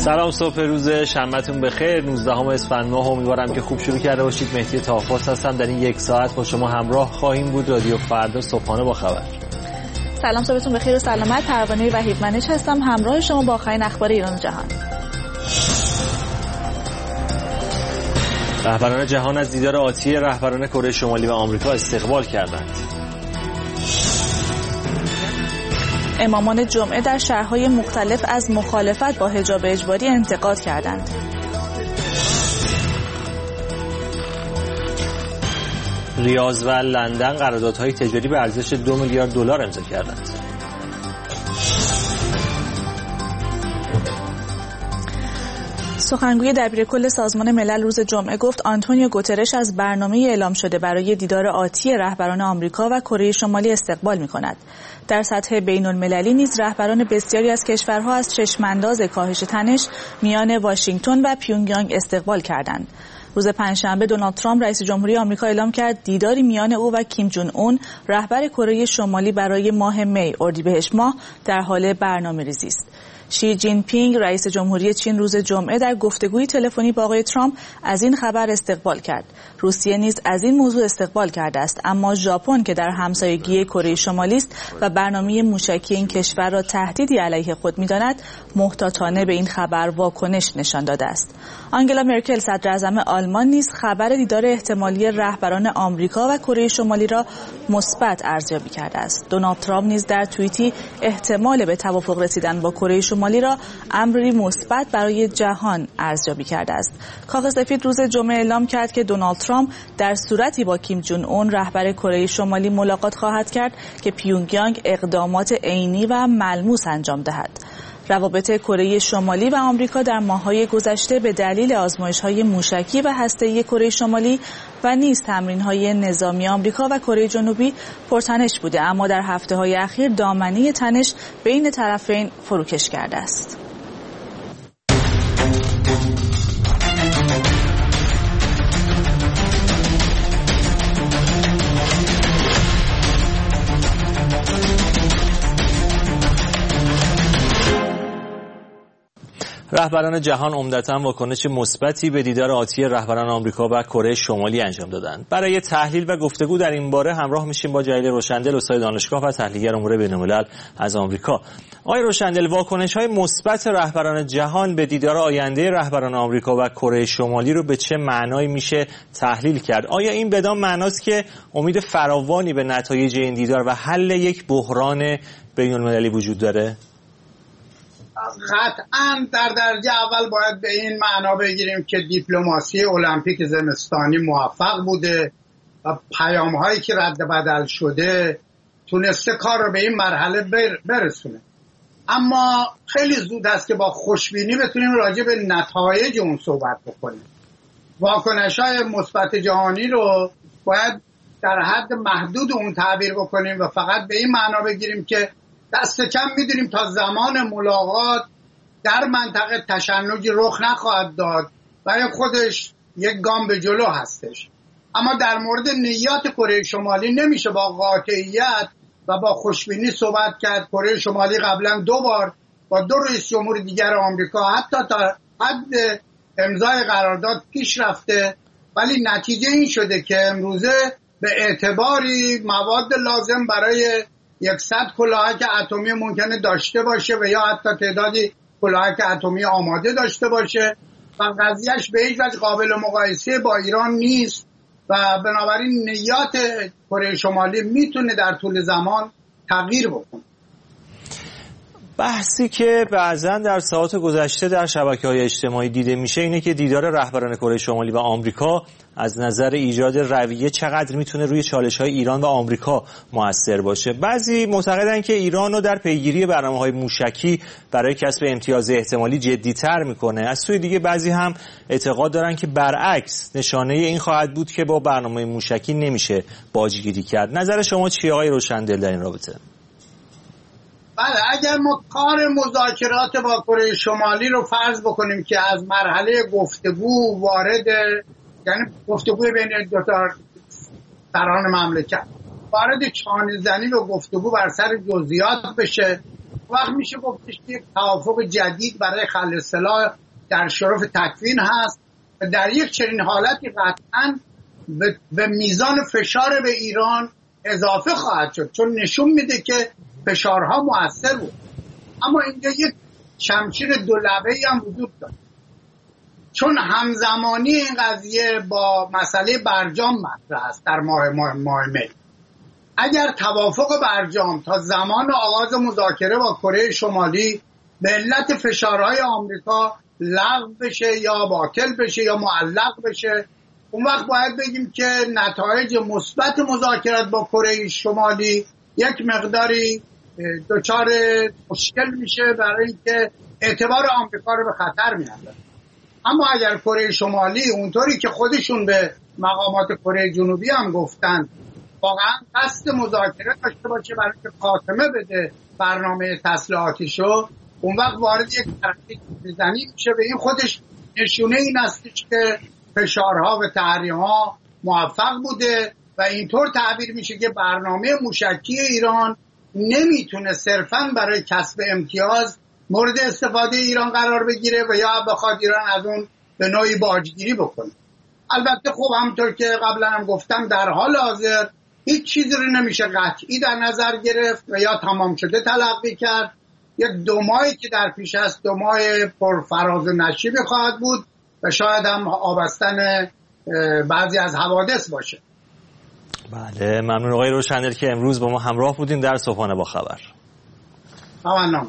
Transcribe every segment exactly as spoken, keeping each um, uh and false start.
سلام، صبح روز شنبهتون بخیر. نوزدهم اسفند ماه، امیدوارم که خوب شروع کرده باشید. مهدی طاهرپرس هستم، در این یک ساعت با شما همراه خواهیم بود. رادیو فردا صبحانه با خبر. سلام، صبحتون بخیر و سلامت. پروانه وحیدمنش هستم، همراه شما با آخرین اخبار ایران و جهان. رهبران جهان از دیدار آتی رهبران کره شمالی و آمریکا استقبال کردند. امامان جمعه در شهرهای مختلف از مخالفت با حجاب اجباری انتقاد کردند. ریاض و لندن قراردادهای تجاری به ارزش دو میلیارد دلار امضا کردند. سخنگوی دبیرکل سازمان ملل روز جمعه گفت آنتونیو گوترش از برنامه اعلام شده برای دیدار آتی رهبران آمریکا و کره شمالی استقبال می‌کند. در سطح بین‌المللی نیز رهبران بسیاری از کشورها از چشم‌انداز کاهش تنش میان واشنگتن و پیونگیانگ استقبال کردند. روز پنجشنبه دونالد ترامپ رئیس جمهوری آمریکا اعلام کرد دیداری میان او و کیم جون اون رهبر کره شمالی برای ماه می اردیبهشت ماه در حال برنامه‌ریزی است. شی جین پینگ رئیس جمهوری چین روز جمعه در گفتگوی تلفنی با آقای ترامپ از این خبر استقبال کرد. روسیه نیز از این موضوع استقبال کرده است، اما ژاپن که در همسایگی کره شمالی است و برنامه موشکی این کشور را تهدیدی علیه خود می‌داند، محتاطانه به این خبر واکنش نشان داده است. آنگلا مرکل صدر اعظم آلمان نیز خبر دیدار احتمالی رهبران آمریکا و کره شمالی را مثبت ارزیابی کرده است. دونالد ترامپ نیز در توییتی احتمال به توافق رسیدن با کره شمالی را امری مثبت برای جهان ارزیابی کرده است. کاخ سفید روز جمعه اعلام کرد که دونالد ترامپ در صورتی با کیم جون اون رهبر کره شمالی ملاقات خواهد کرد که پیونگیانگ اقدامات عینی و ملموس انجام دهد. روابط کره شمالی و آمریکا در ماه‌های گذشته به دلیل آزمایش‌های موشکی و هسته‌ای کره شمالی و نیز تمرین‌های نظامی آمریکا و کره جنوبی پرتنش بوده، اما در هفته‌های اخیر دامنه تنش بین طرفین فروکش کرده است. رهبران جهان عمدتاً واکنش مثبتی به دیدار آتی رهبران آمریکا و کره شمالی انجام دادند. برای تحلیل و گفتگو در این باره همراه میشیم با جلیل روشندل، استاد دانشگاه و تحلیلگر امور بین‌الملل از آمریکا. آقای روشندل، واکنش‌های مثبت رهبران جهان به دیدار آینده رهبران آمریکا و کره شمالی رو به چه معنایی میشه تحلیل کرد؟ آیا این بدان معناست که امید فراوانی به نتایج این دیدار و حل یک بحران بین‌المللی وجود داره؟ قطعاً در درجه اول باید به این معنا بگیریم که دیپلماسی المپیک زمستانی موفق بوده و پیام‌هایی که رد بدل شده تونسته کار رو به این مرحله برسونه. اما خیلی زود است که با خوشبینی بتونیم راجع به نتایج اون صحبت بکنیم. واکنش‌های مثبت جهانی رو باید در حد محدود اون تعبیر بکنیم و فقط به این معنا بگیریم که دست کم میدونیم تا زمان ملاقات در منطقه تشنجی رخ نخواهد داد و خودش یک گام به جلو هستش. اما در مورد نیات کره شمالی نمیشه با قاطعیت و با خوشبینی صحبت کرد. کره شمالی قبلا دو بار با دو رئیس جمهور دیگر آمریکا حتی تا حد امضای قرارداد پیش رفته، ولی نتیجه این شده که امروزه به اعتباری مواد لازم برای یکصد کلاهک اتمی ممکنه داشته باشه و یا حتی تعدادی کلاهک اتمی آماده داشته باشه و قضیهش به هیچ وجه قابل مقایسه با ایران نیست و بنابراین نیات کره شمالی میتونه در طول زمان تغییر بکنه. بحثی که بعضا در ساعات گذشته در شبکه‌های اجتماعی دیده میشه اینه که دیدار رهبران کره شمالی و آمریکا از نظر ایجاد رویه چقدر میتونه روی چالش‌های ایران و آمریکا مؤثر باشه. بعضی معتقدن که ایران رو در پیگیری برنامه‌های موشکی برای کسب امتیاز احتمالی جدی‌تر میکنه. از سوی دیگه بعضی هم اعتقاد دارن که برعکس نشانه این خواهد بود که با برنامه موشکی نمیشه باجگیری کرد. نظر شما چیه آقای روشندل در این رابطه؟ بله، اگر ما کار مذاکرات با کره شمالی رو فرض بکنیم که از مرحله گفتگو وارد، یعنی گفتگوی بین دو تا سران مملکت وارد چانه‌زنی و گفتگو بر سر جزئیات بشه، وقت میشه گفتش که توافق جدید برای خلع سلاح در شرف تکوین هست و در یک چنین حالتی قطعاً به میزان فشار به ایران اضافه خواهد شد، چون نشون میده که فشارها مؤثر بود. اما اینجا یک شمشیر دو لبه‌ای هم وجود داره، چون همزمانی این قضیه با مسئله برجام مطرح است در ماه ماه, ماه می. اگر توافق برجام تا زمان آغاز مذاکره با کره شمالی به علت فشارهای آمریکا لغو بشه یا باطل بشه یا معلق بشه، اون وقت باید بگیم که نتایج مثبت مذاکرات با کره شمالی یک مقداری دچار مشکل میشه برای اینکه اعتبار آمریکا رو به خطر میاندازه. اما اگر کره شمالی اونطوری که خودشون به مقامات کره جنوبی هم گفتن واقعا قصد مذاکره داشته باشه برای که خاتمه بده برنامه تسلیحاتیشو، اون وقت وارد یک ترقی میزنی میشه. به این خودش نشونه این استش که فشارها و تحریم‌ها موفق بوده و اینطور تعبیر میشه که برنامه موشکی ایران نمیتونه صرفاً برای کسب امتیاز مورد استفاده ایران قرار بگیره و یا بخواد ایران از اون به نوعی باجگیری بکنه. البته خب همونطور که قبلا هم گفتم در حال حاضر هیچ چیزی رو نمیشه قطعی در نظر گرفت و یا تمام شده تلقی کرد. یک دو ماهی که در پیش است دو ماه پر فراز و نشیبی خواهد بود و شاید هم آبستن بعضی از حوادث باشه. بله، ممنون آقای روشندل که امروز با ما همراه بودین در صبحانه با خبر. ممنون.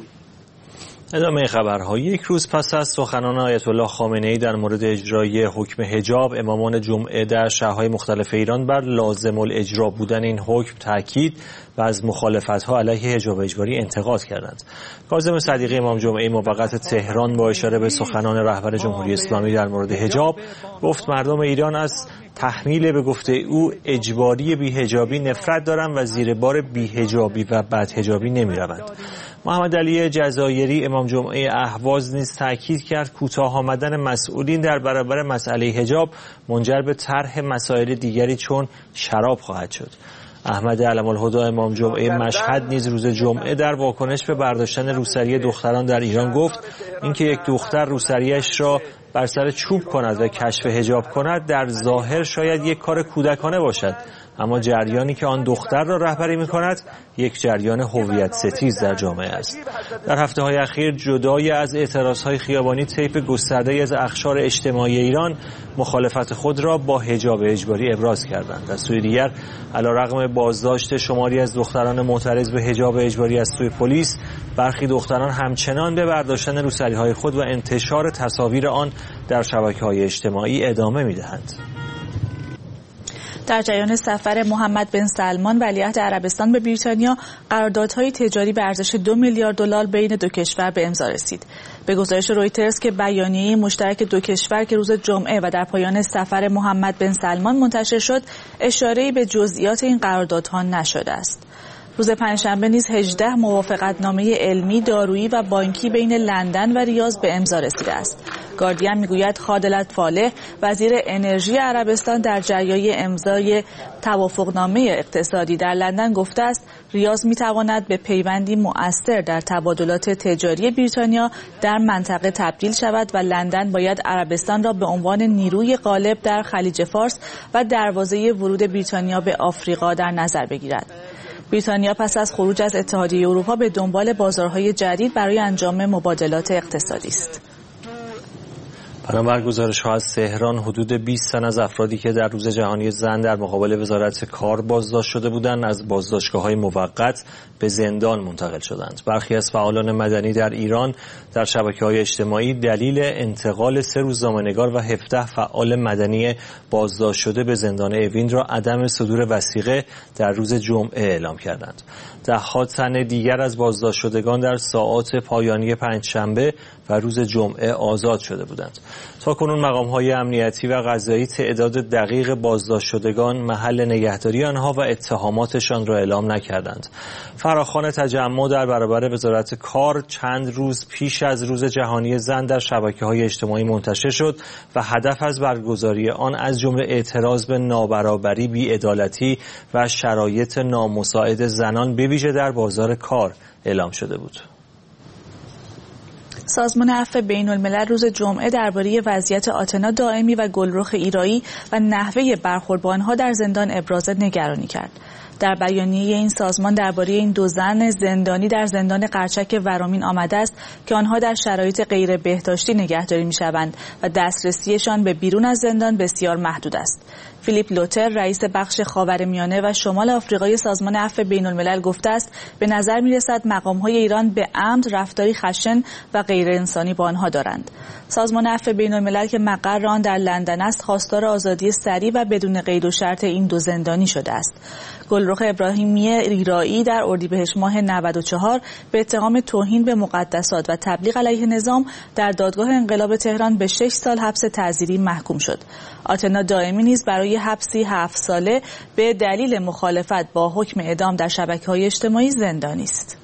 ادامه خبرها. یک روز پس از سخنان آیت الله خامنه‌ای در مورد اجرای حکم حجاب، امامان جمعه در شهرهای مختلف ایران بر لازم الاجرا بودن این حکم تاکید و از مخالفت‌ها علیه حجاب اجباری انتقاد کردند. کاظم صدیقی امام جمعه موقت تهران با اشاره به سخنان رهبر جمهوری اسلامی در مورد حجاب گفت مردم ایران از تحمیل به گفته او اجباری بی‌حجابی نفرت دارند و زیر بار بی‌حجابی و بدحجابی نمی‌روند. محمد علی جزایری امام جمعه اهواز نیز تاکید کرد کوتاه آمدن مسئولین در برابر مسئله حجاب منجر به طرح مسائل دیگری چون شراب خواهد شد. احمد علم الهدی امام جمعه مشهد نیز روز جمعه در واکنش به برداشتن روسری دختران در ایران گفت اینکه یک دختر روسریش را بر سر چوب کند و کشف حجاب کند در ظاهر شاید یک کار کودکانه باشد، اما جریانی که آن دختر را رهبری می‌کند یک جریان هویت ستیز در جامعه است. در هفته‌های اخیر جدای از اعتراضهای خیابانی طیف گسترده‌ای از اقشار اجتماعی ایران مخالفت خود را با حجاب اجباری ابراز کردند. از سوی دیگر علیرغم بازداشت شماری از دختران معترض به حجاب اجباری از سوی پلیس، برخی دختران همچنان به برداشتن روسری‌های خود و انتشار تصاویر آن در شبکه‌های اجتماعی ادامه می‌دهند. در جریان سفر محمد بن سلمان ولیعهد عربستان به بریتانیا، قراردادهای تجاری به ارزش دو میلیارد دلار بین دو کشور به امضا رسید. به گزارش رویترز که بیانیه مشترک دو کشور که روز جمعه و در پایان سفر محمد بن سلمان منتشر شد، اشاره‌ای به جزئیات این قراردادها نشده است. روز پنجشنبه نیز هجده موافقتنامه علمی، دارویی و بانکی بین لندن و ریاض به امضا رسیده است. گاردین میگوید خالد فالح وزیر انرژی عربستان در جریان امضای توافقنامه اقتصادی در لندن گفته است ریاض میتواند به پیوندی مؤثر در تبادلات تجاری بریتانیا در منطقه تبدیل شود و لندن باید عربستان را به عنوان نیروی غالب در خلیج فارس و دروازه ورود بریتانیا به آفریقا در نظر بگیرد. بریتانیا پس از خروج از اتحادیه اروپا به دنبال بازارهای جدید برای انجام مبادلات اقتصادی است. بنابر گزارش‌ها از تهران حدود بیست تن از افرادی که در روز جهانی زن در مقابل وزارت کار بازداشت شده بودند از بازداشتگاه‌های موقت به زندان منتقل شدند. برخی از فعالان مدنی در ایران در شبکه‌های اجتماعی دلیل انتقال سه روزنامه‌نگار و هفده فعال مدنی بازداشت شده به زندان اوین را عدم صدور وثیقه در روز جمعه اعلام کردند. ده‌ها تن دیگر از بازداشت شدگان در ساعات پایانی پنجشنبه و روز جمعه آزاد شده بودند. تاکنون مقام‌های امنیتی و قضایی تعداد دقیق بازداشت شدگان، محل نگهداری آنها و اتهاماتشان را اعلام نکردند. فراخوان تجمع در برابر وزارت کار چند روز پیش از روز جهانی زن در شبکه‌های اجتماعی منتشر شد و هدف از برگزاری آن از جمله اعتراض به نابرابری، بی‌عدالتی و شرایط نامساعد زنان به ویژه در بازار کار اعلام شده بود. سازمان عفو بین الملل روز جمعه درباره وضعیت آتنا دائمی و گلرخ ایرایی و نحوه برخورد با آنها در زندان ابراز نگرانی کرد. در بیانیه این سازمان درباره این دو زن زندانی در زندان قرچک ورامین آمده است که آنها در شرایط غیر بهداشتی نگهداری می‌شوند و دسترسیشان به بیرون از زندان بسیار محدود است. فیلیپ لوتر رئیس بخش خاورمیانه و شمال آفریقای سازمان عفو بین الملل گفته است به نظر می‌رسد مقام‌های ایران به عمد رفتاری خشن و غیر انسانی با آنها دارند. سازمان عفو بین الملل که مقر آن در لندن است خواستار آزادی سریع و بدون قید و شرط این دو زندانی شده است. گلرخ ابراهیمی ایرایی در اردیبهشت ماه نود و چهار به اتهام توهین به مقدسات و تبلیغ علیه نظام در دادگاه انقلاب تهران به شش سال حبس تعزیری محکوم شد. آتنا دائمی نیز برای حبسی هفت ساله به دلیل مخالفت با حکم اعدام در شبکه‌های اجتماعی زندانی است.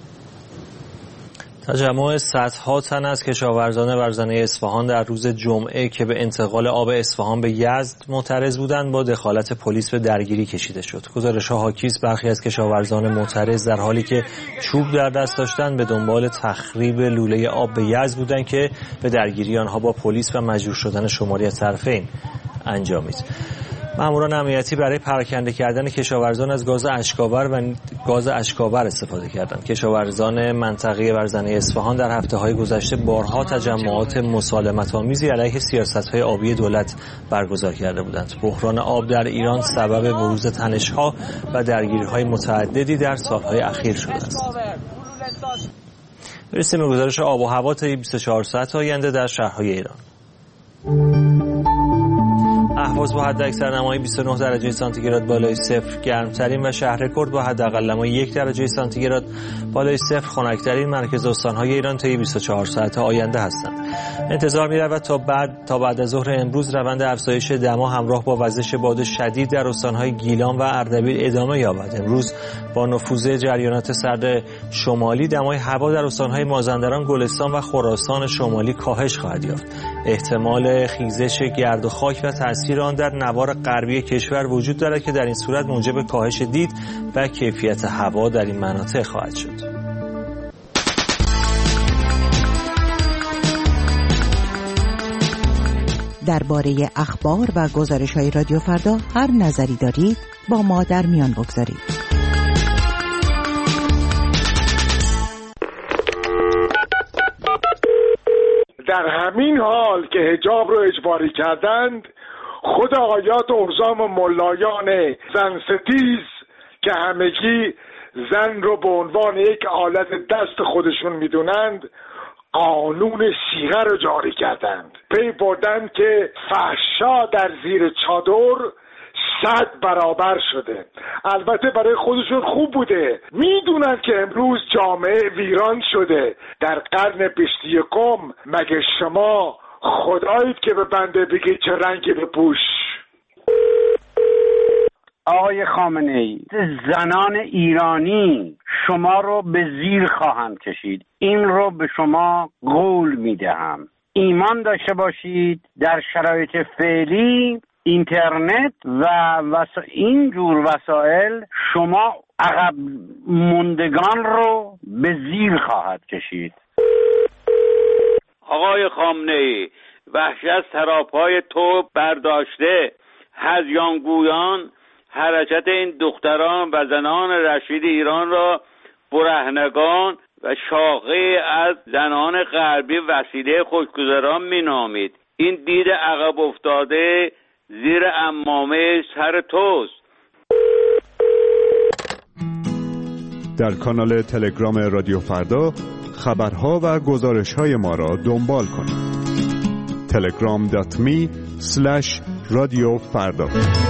تجمع صدها تن از کشاورزان ورزنه اصفهان در روز جمعه که به انتقال آب اصفهان به یزد معترض بودند با دخالت پلیس به درگیری کشیده شد. گزارش‌ها حاکیست برخی از کشاورزان معترض در حالی که چوب در دست داشتند به دنبال تخریب لوله آب به یزد بودند که به درگیری آنها با پلیس و مجبور شدن شماری از طرفین انجامید. ماموران امنیتی برای پراکنده کردن کشاورزان از گاز اشکاور و گاز اشکاور استفاده کردند. کشاورزان منطقه ورزنه اصفهان در هفته‌های گذشته بارها تجمعات مسالمت‌آمیزی علیه سیاست‌های آبی دولت برگزار کرده بودند. بحران آب در ایران سبب بروز تنش‌ها و درگیری‌های متعددی در سال‌های اخیر شده است. برسیم به گزارش آب و هوا تا بیست و چهار ساعت آینده در شهرهای ایران. اهواز با حداکثر نمای بیست و نه درجه سانتیگراد بالای صفر گرمترین و شهرکرد با حداقل نمای یک درجه سانتیگراد بالای صفر خنک‌ترین مرکز استان‌های ایران طی بیست و چهار ساعت آینده هستند. انتظار می‌رود تا بعد تا بعد از ظهر امروز روند افزایش دما همراه با وزش باد شدید در استان‌های گیلان و اردبیل ادامه یابد. امروز با نفوذ جریانات سرد شمالی دمای هوا در استان‌های مازندران، گلستان و خراسان شمالی کاهش خواهد یافت. احتمال خیزش گرد و خاک و تأثیر آن در نوار غربی کشور وجود دارد که در این صورت موجب کاهش دید و کیفیت هوا در این مناطق خواهد شد. درباره اخبار و گزارش‌های رادیو فردا هر نظری دارید با ما در میان بگذارید. در همین حال که حجاب رو اجباری کردند، خود آیات احزام و ملایان زن ستیز که همگی زن رو به عنوان یک آلت دست خودشون میدونند قانون صیغه رو جاری کردند. پی بردن که فحشا در زیر چادر صد برابر شده. البته برای خودشون خوب بوده، میدونن که امروز جامعه ویران شده. در قرن بیست و یکم مگه شما خدایید که به بنده بگید چه رنگی بپوش؟ آقای خامنه‌ای، زنان ایرانی شما رو به زیر خواهند کشید. این رو به شما قول میدهم. ایمان داشته باشید در شرایط فعلی اینترنت و وسا... این جور وسایل شما عقب موندگان رو به زیر خواهد کشید. آقای خامنه‌ای، وحشت سراپای تو برداشته، هذیانگویان حرکت این دختران و زنان رشید ایران را برهنگان و شاقه از زنان غربی وسیله خوشگذران می نامید. این دید عقب افتاده زیر عمامه سر توست. در کانال تلگرام رادیو فردا خبرها و گزارش‌های ما را دنبال کنید. تلگرام دات می اسلش رادیو فردا.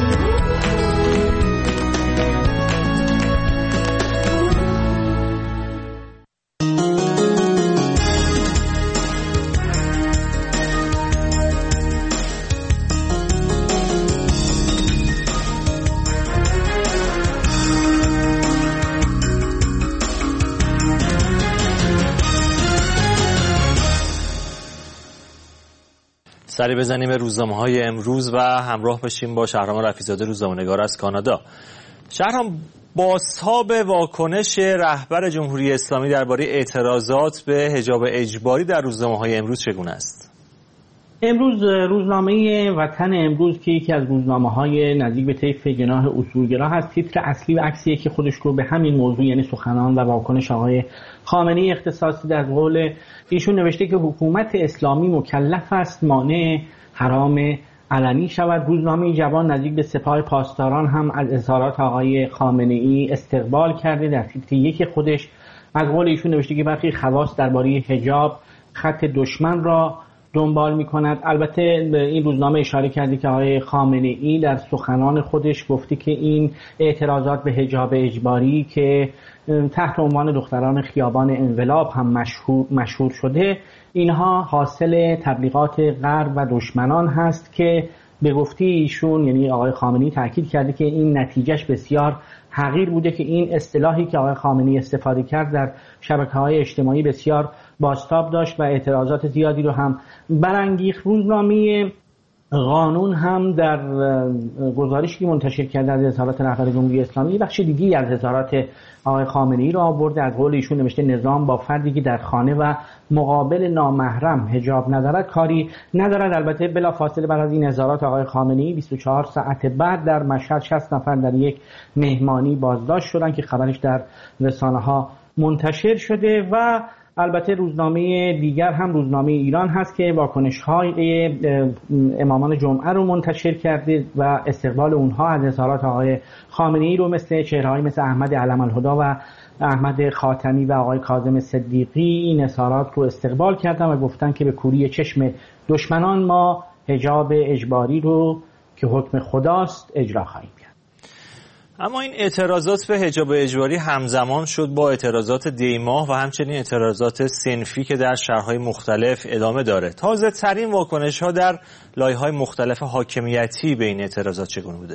سری بزنیم به روزنامه‌های امروز و همراه بشیم با شهرام رفیع‌زاده روزنامه‌نگار از کانادا. شهرام، بازتاب واکنش رهبر جمهوری اسلامی درباره اعتراضات به حجاب اجباری در روزنامه‌های امروز چگونه است؟ امروز روزنامه وطن امروز که یکی از روزنامه‌های نزدیک به طیف جناح اصولگرا هست، تیتر اصلی و عکسیه که خودش رو به همین موضوع یعنی سخنان و واکنش آقای خامنه‌ای اختصاص در قول ایشون نوشته که حکومت اسلامی مکلف است مانع حرام علنی شود. روزنامه جوان نزدیک به سپاه پاسداران هم از اظهارات آقای خامنه‌ای استقبال کرده. در تیتر یک خودش از قول ایشون نوشته که برخی خواص درباره حجاب خط دشمن را دنبال می کند. البته به این روزنامه اشاره کرده که آقای خامنه‌ای در سخنان خودش گفته که این اعتراضات به حجاب اجباری که تحت عنوان دختران خیابان انقلاب هم مشهور, مشهور شده، اینها حاصل تبلیغات غرب و دشمنان هست که به گفته ایشون یعنی آقای خامنه‌ای تاکید کرده که این نتیجهش بسیار حقیر بوده که این اصطلاحی که آقای خامنه‌ای استفاده کرد در شبکه‌های اجتماعی بسیار بازتاب داشت و اعتراضات زیادی رو هم برانگیخت. روزنامه قانون هم در گزارشی منتشر کرده از اظهارات رهبر جمهوری اسلامی بخش دیگی از اظهارات آقای خامنه‌ای را آورده. از قول ایشون نوشته نظام با فردی که در خانه و مقابل نامحرم حجاب ندارد کاری ندارد. البته بلافاصله بعد از این اظهارات آقای خامنه‌ای بیست و چهار ساعت بعد در مشهد شصت نفر در یک مهمانی بازداشت شدند که خبرش در رسانه‌ها منتشر شده. و البته روزنامه دیگر هم روزنامه ایران هست که واکنش‌های امامان جمعه رو منتشر کرده و استقبال اونها از اظهارات آقای خامنه‌ای رو مثل چهره‌هایی مثل احمد علم‌الهدی و احمد خاتمی و آقای کاظم صدیقی این اظهارات رو استقبال کردن و گفتن که به کوری چشم دشمنان ما حجاب اجباری رو که حکم خداست اجرا خواهیم کرد. اما این اعتراضات به حجاب اجباری همزمان شد با اعتراضات دیماه و همچنین اعتراضات صنفی که در شهرهای مختلف ادامه داره. تازه ترین واکنش ها در لایه‌های مختلف حاکمیتی به این اعتراضات چگونه بوده؟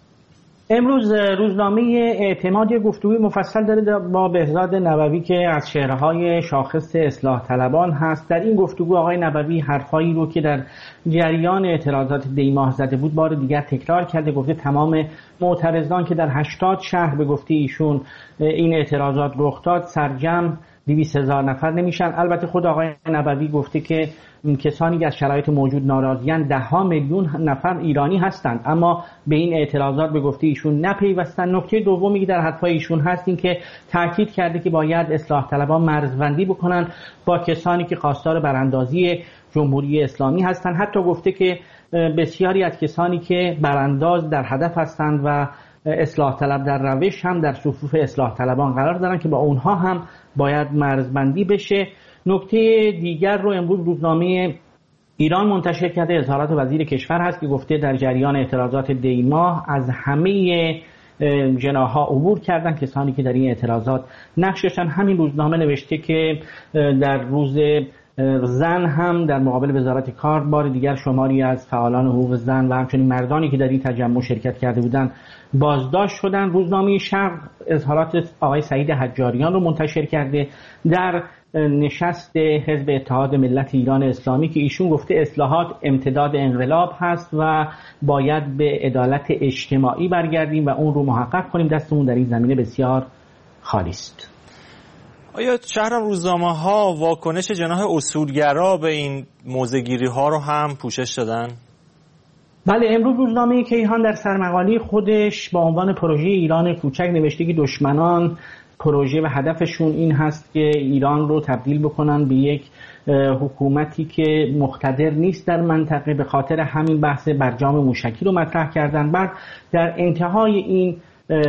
امروز روزنامه اعتماد گفتگوی مفصل داره با بهزاد نبوی که از چهره‌های شاخص اصلاح طلبان هست. در این گفتگو آقای نبوی حرفایی رو که در جریان اعتراضات دیماه زده بود بار دیگر تکرار کرده. گفته تمام معترضان که در هشتاد شهر به گفته ایشون این اعتراضات رخ داد سرجم دویست هزار نفر نمیشن. البته خود آقای نبوی گفته که کسانی که از شرایط موجود ناراضی‌اند ده ها میلیون نفر ایرانی هستند اما به این اعتراضات به گفته ایشون نپیوستند. نکته دومی که در حرفای ایشون هست این که تاکید کرده که باید اصلاح طلبان مرزبندی بکنن با کسانی که خواستار براندازی جمهوری اسلامی هستند. حتی گفته که بسیاری از کسانی که برانداز در هدف هستند و اصلاح طلب در روش هم در صفوف اصلاح طلبان قرار دارن که با اونها هم باید مرزبندی بشه. نکته دیگر رو امروز روزنامه ایران منتشر کرده. اظهارات وزیر کشور هست که گفته در جریان اعتراضات دیماه از همه جناح‌ها عبور کردن کسانی که در این اعتراضات نقش داشتن. همین روزنامه نوشته که در روز زن هم در مقابل وزارت کار بار دیگر شماری از فعالان حقوق زن و همچنین مردانی که در این تجمع شرکت کرده بودند بازداشت شدند. روزنامه شرق اظهارات آقای سعید حجاریان رو منتشر کرده در نشست حزب اتحاد ملت ایران اسلامی که ایشون گفته اصلاحات امتداد انقلاب هست و باید به عدالت اجتماعی برگردیم و اون رو محقق کنیم. دستمون در این زمینه بسیار خالی است. آیا شهرام روزنامه‌ها واکنش جناح اصولگرا به این موضع‌گیری ها رو هم پوشش دادن؟ بله، امروز روزنامه کیهان در سرمقاله خودش با عنوان پروژه ایران کوچک نوشته که دشمنان پروژه و هدفشون این هست که ایران رو تبدیل بکنن به یک حکومتی که مقتدر نیست در منطقه. به خاطر همین بحث برجام موشکی رو مطرح کردن. بعد در انتهای این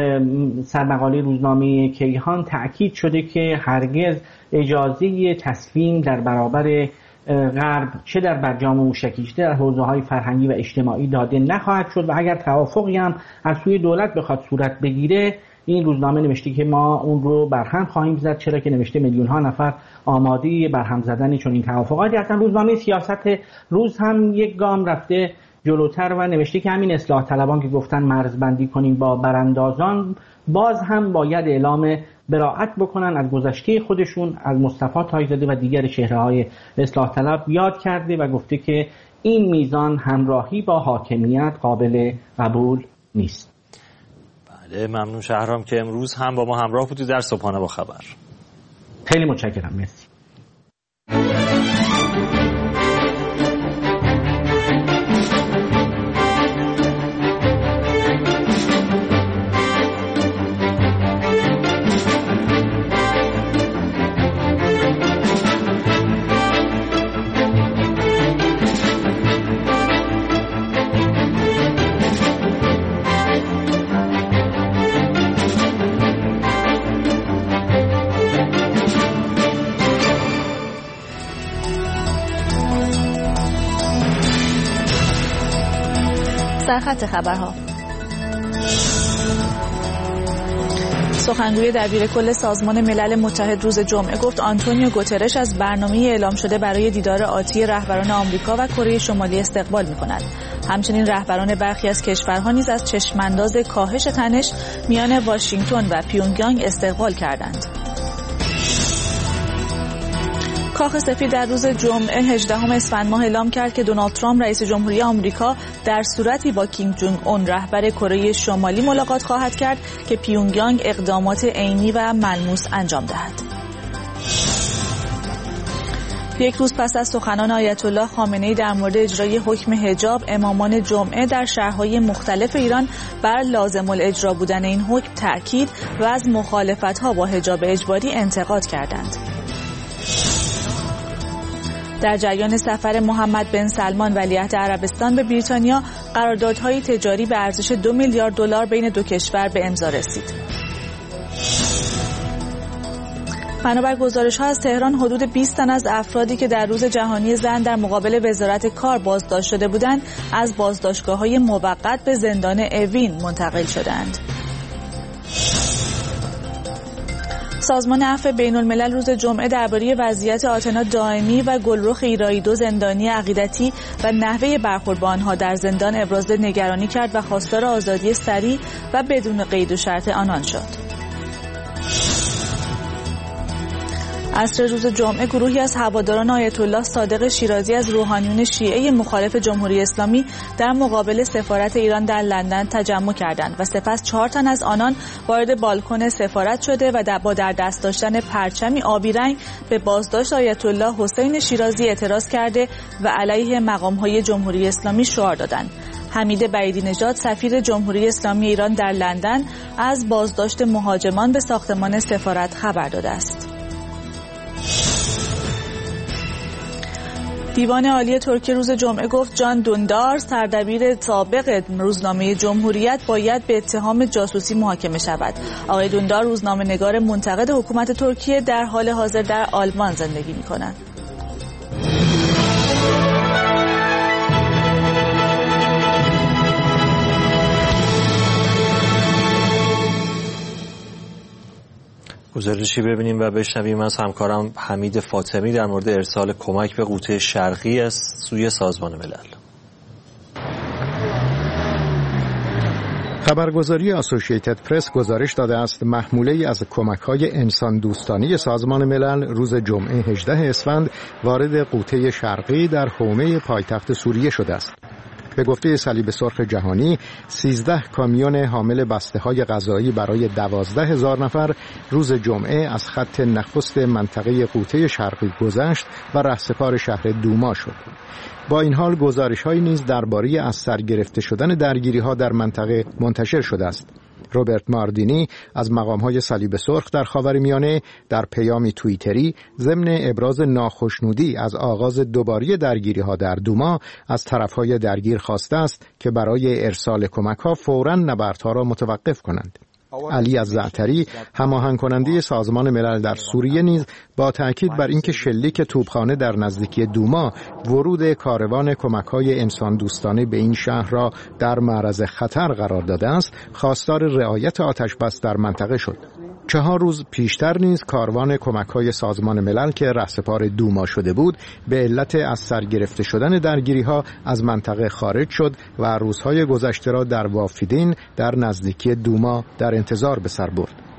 سرمقاله روزنامه کیهان تأکید شده که هرگز اجازه تسلیم در برابر غرب چه در برجام موشکی چه در حوزه‌های فرهنگی و اجتماعی داده نخواهد شد و اگر توافقی هم از سوی دولت بخواد صورت بگیره این روزنامه نوشته که ما اون رو برهم خواهیم زد، چرا که نوشته میلیون ها نفر آماده برهم زدن چون این توافقاتی هستن. روزنامه سیاست روز هم یک گام رفته جلوتر و نوشته که همین اصلاح طلبان که گفتن مرزبندی کنیم با براندازان باز هم باید اعلام براءت بکنن از گذشته خودشون. از مصطفی تاج‌زاده و دیگر چهره‌های اصلاح طلب یاد کرده و گفته که این میزان همراهی با حاکمیت قابل قبول نیست. بله ممنون شهرام که امروز هم با ما همراه بودی در صبحانه با خبر. خیلی متشکرم. مرسی. سرخط خبرها. سخنگوی دبیرکل سازمان ملل متحد روز جمعه گفت آنتونیو گوترش از برنامه اعلام شده برای دیدار آتی رهبران آمریکا و کره شمالی استقبال می‌کند. همچنین رهبران برخی از کشورها نیز از چشمانداز کاهش تنش میان واشنگتن و پیونگیانگ استقبال کردند. کاخ سفید در روز جمعه هجدهم اسفند ماه اعلام کرد که دونالد ترامپ رئیس جمهوری آمریکا در صورتی با کیم جونگ اون رهبر کره شمالی ملاقات خواهد کرد که پیونگیانگ اقدامات عینی و ملموس انجام دهد. یک روز پس از سخنان آیت الله خامنه‌ای در مورد اجرای حکم حجاب، امامان جمعه در شهرهای مختلف ایران بر لازم الاجرا بودن این حکم تأکید و از مخالفت‌ها با حجاب اجباری انتقاد کردند. در جریان سفر محمد بن سلمان ولیعهد عربستان به بریتانیا، قراردادهای تجاری به ارزش دو میلیارد دلار بین دو کشور به امضا رسید. بنابر گزارش‌ها از تهران، حدود بیست تن از افرادی که در روز جهانی زن در مقابل وزارت کار بازداشت شده بودند، از بازداشتگاه‌های موقت به زندان اوین منتقل شدند. سازمان عفو بین‌الملل روز جمعه درباره وضعیت آتنا دائمی و گلرخ ایرایی دو زندانی عقیدتی و نحوه برخورد با آنها در زندان ابراز نگرانی کرد و خواستار آزادی سریع و بدون قید و شرط آنان شد. عصر روز جمعه گروهی از هواداران آیت الله صادق شیرازی از روحانیون شیعه مخالف جمهوری اسلامی در مقابل سفارت ایران در لندن تجمع کردند و سپس چهار تن از آنان وارد بالکن سفارت شده و با در دست داشتن پرچمی آبی رنگ به بازداشت آیت الله حسین شیرازی اعتراض کرده و علیه مقام‌های جمهوری اسلامی شعار دادند. حمید بعیدی نژاد سفیر جمهوری اسلامی ایران در لندن از بازداشت مهاجمان به ساختمان سفارت خبر داده است. دیوان عالی ترکیه روز جمعه گفت جان دوندار، سردبیر سابق روزنامه جمهوریت، باید به اتهام جاسوسی محاکمه شود. آقای دوندار روزنامه‌نگار منتقد حکومت ترکیه در حال حاضر در آلمان زندگی می‌کند. گزارشی ببینیم و بشنویم از همکارم حمید فاطمی در مورد ارسال کمک به قوطه شرقی از سوی سازمان ملل. خبرگزاری آسوشیتد پرس گزارش داده است محموله‌ای از کمک‌های انسان دوستانه سازمان ملل روز جمعه هجدهم اسفند وارد قوطه شرقی در حومه پایتخت سوریه شده است. به گفته صلیب سرخ جهانی، سیزده کامیون حامل بسته‌های غذایی برای دوازده هزار نفر روز جمعه از خط نخست منطقه قوطه شرقی گذشت و رهسپار شهر دوما شد. با این حال گزارش‌هایی نیز درباره از سر گرفته شدن درگیری‌ها در منطقه منتشر شده است. روبرت ماردینی از مقام‌های صلیب سرخ در خاورمیانه در پیامی توییتری ضمن ابراز ناخشنودی از آغاز دوباره درگیری‌ها در دوما از طرف‌های درگیر خواسته است که برای ارسال کمک‌ها فوراً نبردها را متوقف کنند. علی از زعتری هماهنگ کننده سازمان ملل در سوریه نیز با تاکید بر اینکه شلیک توپخانه در نزدیکی دوما ورود کاروان کمک‌های انسان دوستانه به این شهر را در معرض خطر قرار داده است، خواستار رعایت آتش بس در منطقه شد. چهار روز پیشتر نیز کاروان کمک‌های سازمان ملل که رهسپار دوما شده بود به علت از سر گرفته شدن درگیری‌ها از منطقه خارج شد و روزهای گذشته را در وافدین در نزدیکی دوما در انتظار به سر برد.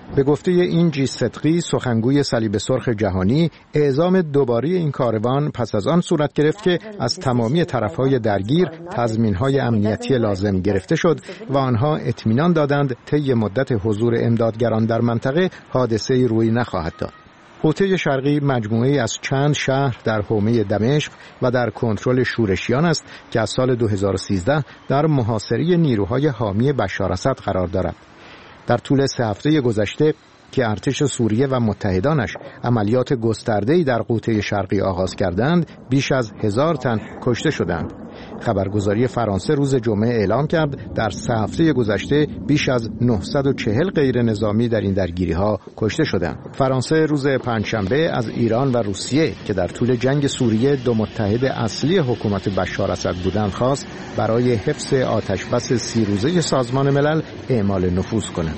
به گفته اینجی صدقی، سخنگوی صلیب سرخ جهانی، اعزام دوباره این کاروان پس از آن صورت گرفت که از تمامی طرفهای درگیر تضمینهای امنیتی لازم گرفته شد و آنها اطمینان دادند طی مدت حضور امدادگران در منطقه حادثه‌ای روی نخواهد داد. قوطه شرقی مجموعه‌ای از چند شهر در حومه دمشق و در کنترل شورشیان است که از سال دو هزار و سیزده در محاصره نیروهای حامی بشار اسد قرار دارد. در طول سه هفته گذشته که ارتش سوریه و متحدانش عملیات گسترده‌ای در قوطه شرقی آغاز کردند، بیش از هزار تن کشته شدند. خبرگزاری فرانسه روز جمعه اعلام کرد در سه هفته گذشته بیش از نهصد و چهل غیر نظامی در این درگیری‌ها کشته شدند. فرانسه روز پنجشنبه از ایران و روسیه که در طول جنگ سوریه دو متحد اصلی حکومت بشار اسد بودند خواست برای حفظ آتشبس سی روزه سازمان ملل اعمال نفوذ کنند.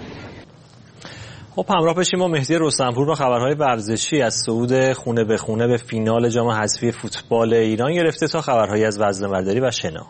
خب همراه بشیم با مهدی رستمپور با خبرهای ورزشی از صعود خونه به خونه به فینال جام حذفی فوتبال ایران گرفته تا خبرهایی از وزنه‌برداری و شنا.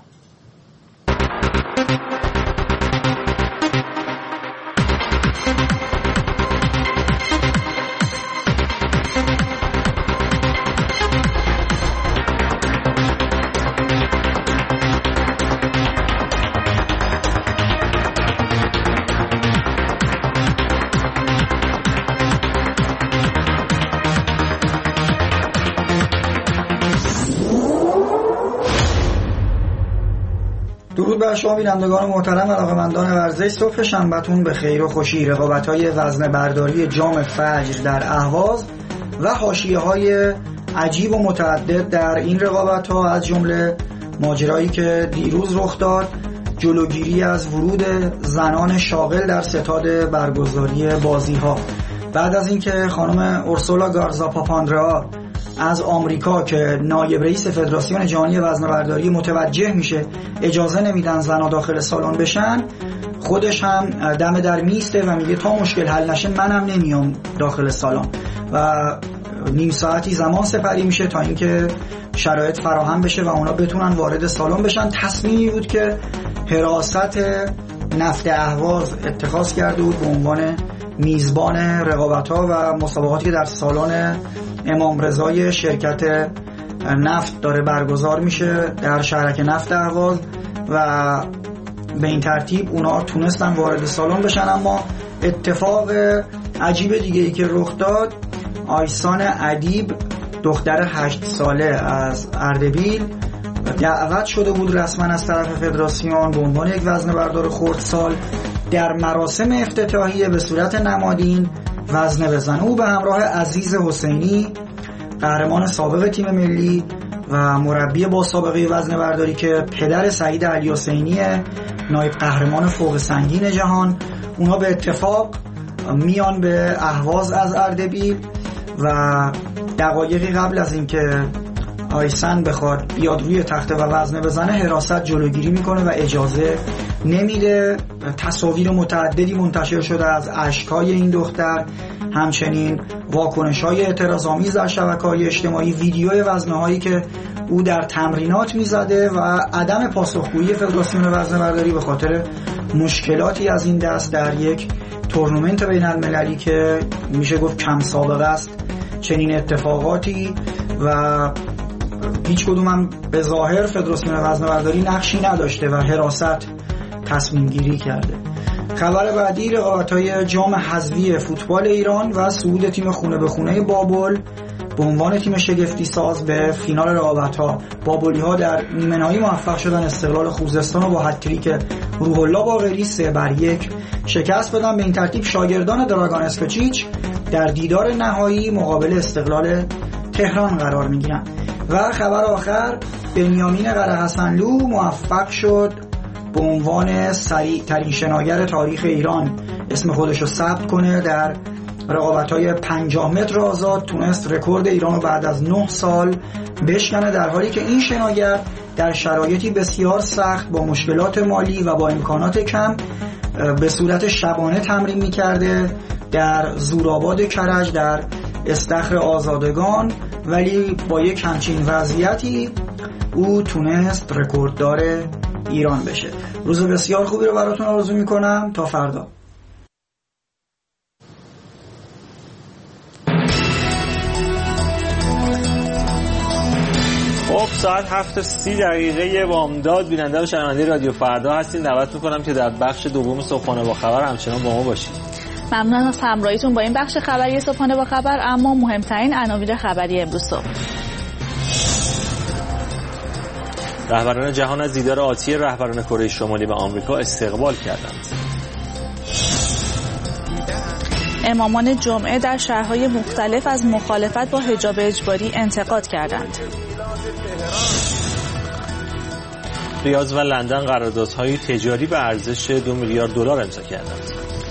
درود بر شما بینندگان محترم و علاقه‌مندان ورزش. صبح شنبه‌تون به خیر و خوشی. رقابت‌های وزنه‌برداری جام فجر در اهواز و حاشیه‌های عجیب و متعدد در این رقابت‌ها، از جمله ماجرایی که دیروز رخ داد، جلوگیری از ورود زنان شاغل در ستاد برگزاری بازی‌ها. بعد از اینکه خانم اورسولا گارزا پاپاندرئا از آمریکا که نایب رئیس فدراسیون جهانی وزنه‌برداری متوجه میشه اجازه نمیدن زنها داخل سالن بشن، خودش هم دم در میسته و میگه تا مشکل حل نشه منم نمیام داخل سالن و نیم ساعتی زمان سپری میشه تا اینکه شرایط فراهم بشه و اونا بتونن وارد سالن بشن. تصمیمی بود که حراست نفت اهواز اتخاذ کرده بود به عنوان میزبان رقابت‌ها و مسابقاتی که در سالن امام رضای شرکت نفت داره برگزار میشه در شهرک نفت اهواز و به این ترتیب اونا تونستن وارد سالن بشن. اما اتفاق عجیب دیگه ای که رخ داد، آیسان ادیب دختر هشت ساله از اردبیل دعوت شده بود رسما از طرف فدراسیون به عنوان یک وزنه‌بردار خردسال در مراسم افتتاحیه به صورت نمادین وزنه بزنه. او به همراه عزیز حسینی، قهرمان سابق تیم ملی و مربی با سابقه وزنه برداری که پدر سعید علی حسینی نایب قهرمان فوق سنگین جهان، اونا به اتفاق میان به اهواز از اردبیل و دقایقی قبل از اینکه آیسن بخواد بیاد روی تخته و وزنه بزنه حراست جلوگیری میکنه و اجازه نمیده. تصاویر متعددی منتشر شده از اشکای این دختر، همچنین واکنش‌های اعتراض‌آمیز در شبکه‌های اجتماعی، ویدیوی وزنه‌هایی که او در تمرینات میزده و عدم پاسخگویی فدراسیون وزنه‌برداری به خاطر مشکلاتی از این دست در یک تورنمنت بین‌المللی که میشه گفت کم سابقه است چنین اتفاقاتی و هیچ کدوم هم به ظاهر فدراسیون وزنه‌برداری نقشی نداشته و حراست تصمیم گیری کرده. خبر بعدی رقابت‌های جام حذفی فوتبال ایران و صعود تیم خونه به خونه بابل به عنوان تیم شگفتی ساز به فینال رقابت‌ها. بابلی‌ها در نیمه نهایی موفق شدن استقلال خوزستان رو با هتریک روح الله باقری سه بر یک شکست بدن. به این ترتیب شاگردان دراگان اسکوچیچ در دیدار نهایی مقابل استقلال تهران قرار می‌گیرن. و خبر آخر، بنیامین قره‌حسنلو موفق شد به عنوان سریع ترین شناگر تاریخ ایران اسم خودش رو ثبت کنه در رقابت‌های پنجاه متر آزاد. تونست رکورد ایران رو بعد از نه سال بشکنه، در حالی که این شناگر در شرایطی بسیار سخت با مشکلات مالی و با امکانات کم به صورت شبانه تمرین می‌کرده در زورآباد کرج در استخر آزادگان، ولی با یک همچین وضعیتی او تونست رکورددار ایران بشه. روز بسیار خوبی رو براتون آرزو میکنم. تا فردا. خب ساعت هفت و سی دقیقه بامداد بیننده و شنونده رادیو فردا هستین. دعوت میکنم که در بخش دوم صبحانه با خبر همچنان با ما باشید. ممنون از همراهیتون با این بخش خبری صبحانه با خبر. اما مهمترین عناوین خبری امروز صبح: رهبران جهان از دیدار آتی رهبران کره شمالی و آمریکا استقبال کردند. امامان جمعه در شهرهای مختلف از مخالفت با حجاب اجباری انتقاد کردند. ریاض و لندن قراردادهای تجاری به ارزش دو میلیارد دلار امضا کردند.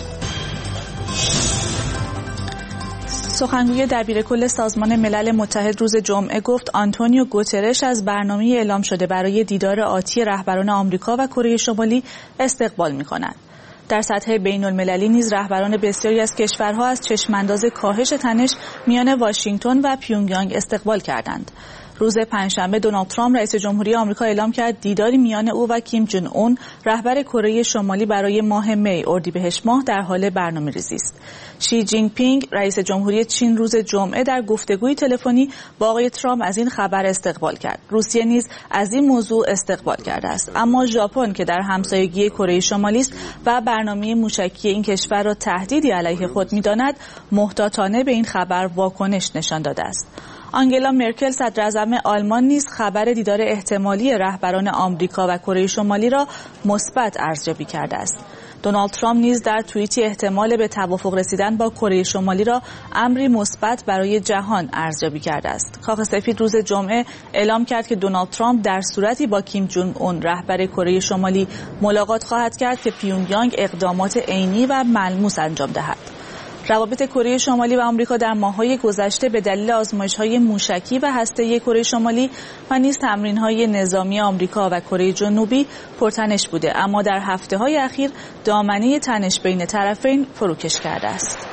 سخنگوی دبیرکل سازمان ملل متحد روز جمعه گفت آنتونیو گوترش از برنامه اعلام شده برای دیدار آتی رهبران آمریکا و کره شمالی استقبال می‌کند. در سطح بین المللی نیز رهبران بسیاری از کشورها از چشمانداز کاهش تنش میان واشنگتن و پیونگیانگ استقبال کردند. روز پنجشنبه دونالد ترامپ رئیس جمهوری آمریکا اعلام کرد دیداری میان او و کیم جون اون رهبر کره شمالی برای ماه می اردیبهشت ماه در حال برنامه‌ریزی است. شی جین پینگ رئیس جمهوری چین روز جمعه در گفتگوی تلفنی با آقای ترامپ از این خبر استقبال کرد. روسیه نیز از این موضوع استقبال کرده است. اما ژاپن که در همسایگی کره شمالی است و برنامه موشکی این کشور را تهدیدی علیه خود می‌داند، محتاطانه به این خبر واکنش نشان داده است. آنگلا مرکل صدراعظم آلمان نیز خبر دیدار احتمالی رهبران آمریکا و کره شمالی را مثبت ارزیابی کرده است. دونالد ترامپ نیز در توییتی احتمال به توافق رسیدن با کره شمالی را امری مثبت برای جهان ارزیابی کرده است. کاخ سفید روز جمعه اعلام کرد که دونالد ترامپ در صورتی با کیم جون اون رهبر کره شمالی ملاقات خواهد کرد که پیونگیانگ اقدامات عینی و ملموس انجام دهد. روابط کره شمالی و آمریکا در ماه‌های گذشته به دلیل آزمایش‌های موشکی و هسته‌ای کره شمالی و نیز تمرین‌های نظامی آمریکا و کره جنوبی پرتنش بوده، اما در هفته‌های اخیر دامنه تنش بین طرفین فروکش کرده است.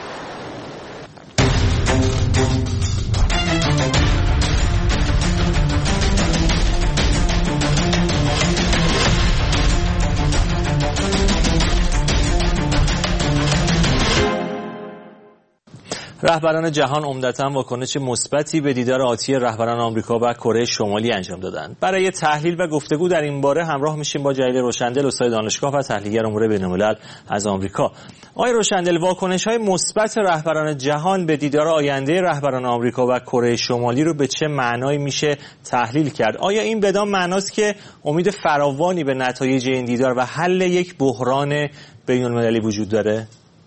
رهبران جهان عمدتاً واکنش مثبتی به دیدار آتی رهبران آمریکا و کره شمالی انجام دادند. برای تحلیل و گفتگو در این باره همراه میشیم با جلیل روشندل، استاد دانشگاه و تحلیلگر امور بین‌الملل از آمریکا. آقای روشندل، واکنش‌های مثبت رهبران جهان به دیدار آینده رهبران آمریکا و کره شمالی رو به چه معنایی میشه تحلیل کرد؟ آیا این بدان معناست که امید فراوانی به نتایج این دیدار و حل یک بحران بین‌المللی وجود داره؟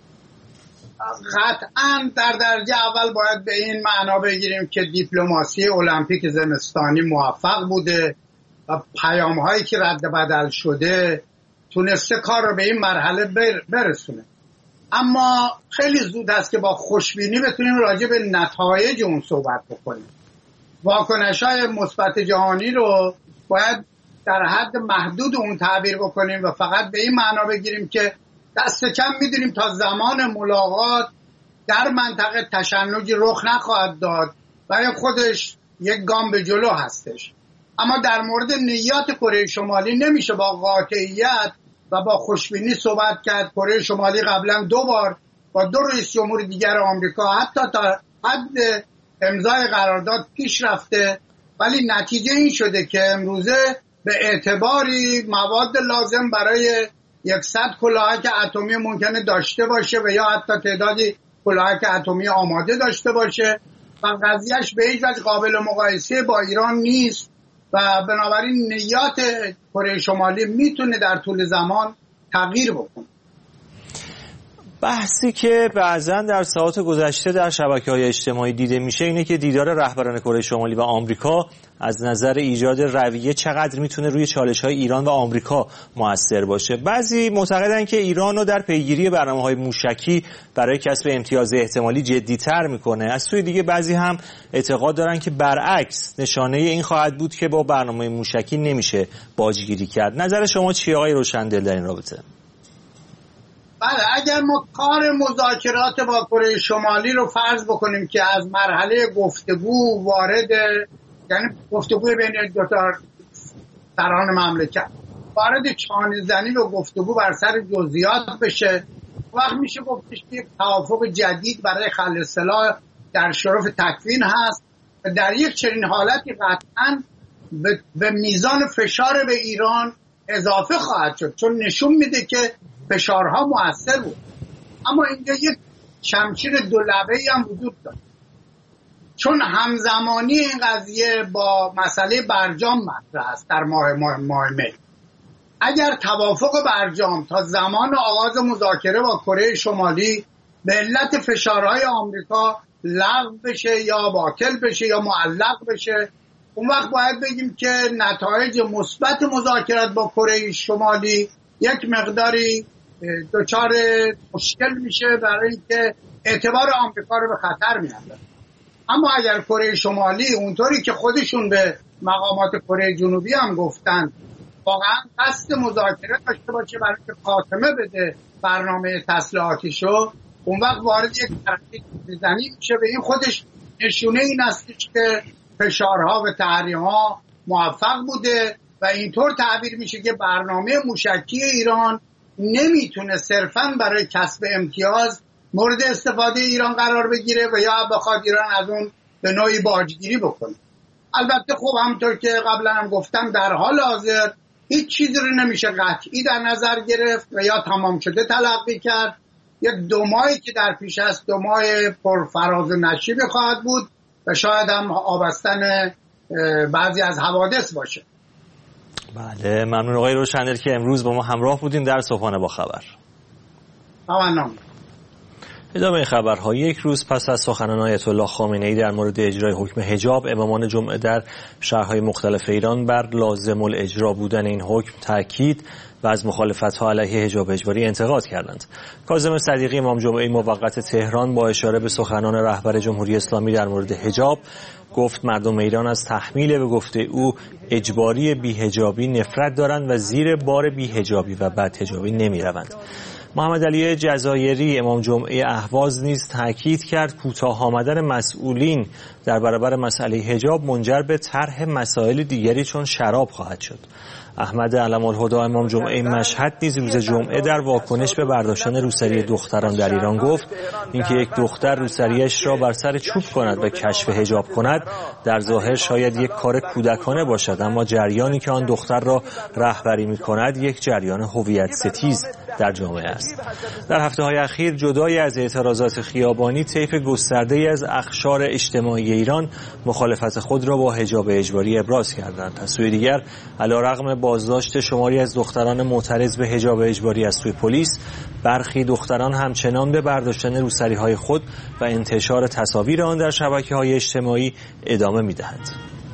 قطعا در درجه اول باید به این معنا بگیریم که دیپلماسی المپیک زمستانی موفق بوده و پیام‌هایی که رد بدل شده تونسته کار رو به این مرحله برسونه. اما خیلی زود است که با خوشبینی بتونیم راجع به نتایج اون صحبت بکنیم. واکنش‌های مثبت جهانی رو باید در حد محدود اون تعبیر بکنیم و فقط به این معنا بگیریم که دست کم میدونیم تا زمان ملاقات در منطقه تشنجی رخ نخواهد داد و خودش یک گام به جلو هستش. اما در مورد نیات کره شمالی نمیشه با قاطعیت و با خوشبینی صحبت کرد. کره شمالی قبلا دو بار با دو رئیس جمهور دیگر آمریکا حتی تا حد امضای قرارداد پیش رفته، ولی نتیجه این شده که امروزه به اعتباری مواد لازم برای یکصد کلاهک اتمی ممکنه داشته باشه و یا حتی تعدادی کلاهک اتمی آماده داشته باشه و قضیهش به هیچ وجه قابل مقایسه با ایران نیست و بنابراین نیات کره شمالی میتونه در طول زمان تغییر بکنه. بحثی که بعضا در ساعات گذشته در شبکه‌های اجتماعی دیده میشه اینه که دیدار رهبران کره شمالی و آمریکا از نظر ایجاد رویه چقدر میتونه روی چالش‌های ایران و آمریکا موثر باشه. بعضی معتقدن که ایران رو در پیگیری برنامه‌های موشکی برای کسب امتیاز احتمالی جدی‌تر میکنه. از سوی دیگه بعضی هم اعتقاد دارن که برعکس نشانه این خواهد بود که با برنامه موشکی نمیشه باجگیری کرد. نظر شما چیه آقای روشندل در این رابطه؟ بله، اگر ما کار مذاکرات با کره شمالی رو فرض بکنیم که از مرحله گفتگو وارد، یعنی گفتگو بین دو تا سران مملکت وارد چانه زنی و گفتگو بر سر جزئیات بشه، وقت میشه گفتش که یک توافق جدید برای خلع سلاح در شرف تکوین هست و در یک چنین حالتی قطعاً به, به میزان فشار به ایران اضافه خواهد شد، چون نشون میده که فشارها مؤثر بود. اما اینجا یک شمشیر دو لبه‌ای هم وجود داره، چون همزمانی این قضیه با مسئله برجام مطرح است در ماه ماه, ماه می. اگر توافق برجام تا زمان آغاز مذاکره با کره شمالی به علت فشارهای آمریکا لغو بشه یا باطل بشه یا معلق بشه، اون وقت باید بگیم که نتایج مثبت مذاکرات با کره شمالی یک مقداری دچار مشکل میشه برای اینکه اعتبار آمریکا رو به خطر میاندازه. اما اگر کره شمالی اونطوری که خودشون به مقامات کره جنوبی هم گفتن واقعا قصد مذاکره داشته باشه برای که خاتمه بده برنامه تسلیحاتیشو، اون وقت وارد یک ترقی زنی میشه. به این خودش نشونه این است که فشارها و تحریم‌ها موفق بوده و اینطور تعبیر میشه که برنامه موشکی ایران نمیتونه صرفاً برای کسب امتیاز مورد استفاده ایران قرار بگیره و یا بخواد ایران از اون به نوعی باجگیری بکنه. البته خب همونطور که قبلا هم گفتم در حال حاضر هیچ چیزی رو نمیشه قطعی در نظر گرفت و یا تمام شده تلقی کرد. یک دو ماهی که در پیش است دو ماه پر فراز و نشیب خواهد بود و شاید هم آبستن بعضی از حوادث باشه. بله، ممنون آقای روشندل که امروز با ما همراه بودین در صبحانه با خبر. ممنون. ادامه خبرها. یک روز پس از سخنان آیت الله خامنه‌ای در مورد اجرای حکم حجاب، امامان جمعه در شهرهای مختلف ایران بر لازم الاجرا بودن این حکم تاکید و از مخالفت‌ها علیه حجاب اجباری انتقاد کردند. کاظم صدیقی امام جمعه موقت تهران با اشاره به سخنان رهبر جمهوری اسلامی در مورد حجاب گفت مردم ایران از تحمیل به گفته او اجباری بی‌حجابی نفرت دارند و زیر بار بی‌حجابی و بدحجابی نمی‌روند. محمد علی جزایری امام جمعه اهواز نیز تاکید کرد کوتاه آمدن مسئولین در برابر مسئله حجاب منجر به طرح مسائل دیگری چون شراب خواهد شد. احمد علم‌الهدی امام جمعه مشهد نیز روز جمعه در واکنش به برداشتن روسری دختران در ایران گفت اینکه یک دختر روسریش را بر سر چوب کند و کشف حجاب کند در ظاهر شاید یک کار کودکانه باشد، اما جریانی که آن دختر را رهبری می‌کند یک جریان هویت ستیز در جامعه است. در هفته‌های اخیر جدای از اعتراضات خیابانی، طیف گسترده‌ای از اقشار اجتماعی ایران مخالفت خود را با حجاب اجباری ابراز کردند. از سوی دیگر علیرغم بازداشت شماری از دختران معترض به حجاب اجباری از سوی پلیس، برخی دختران همچنان به برداشتن روسری‌های خود و انتشار تصاویر آن در شبکه‌های اجتماعی ادامه می‌دهند.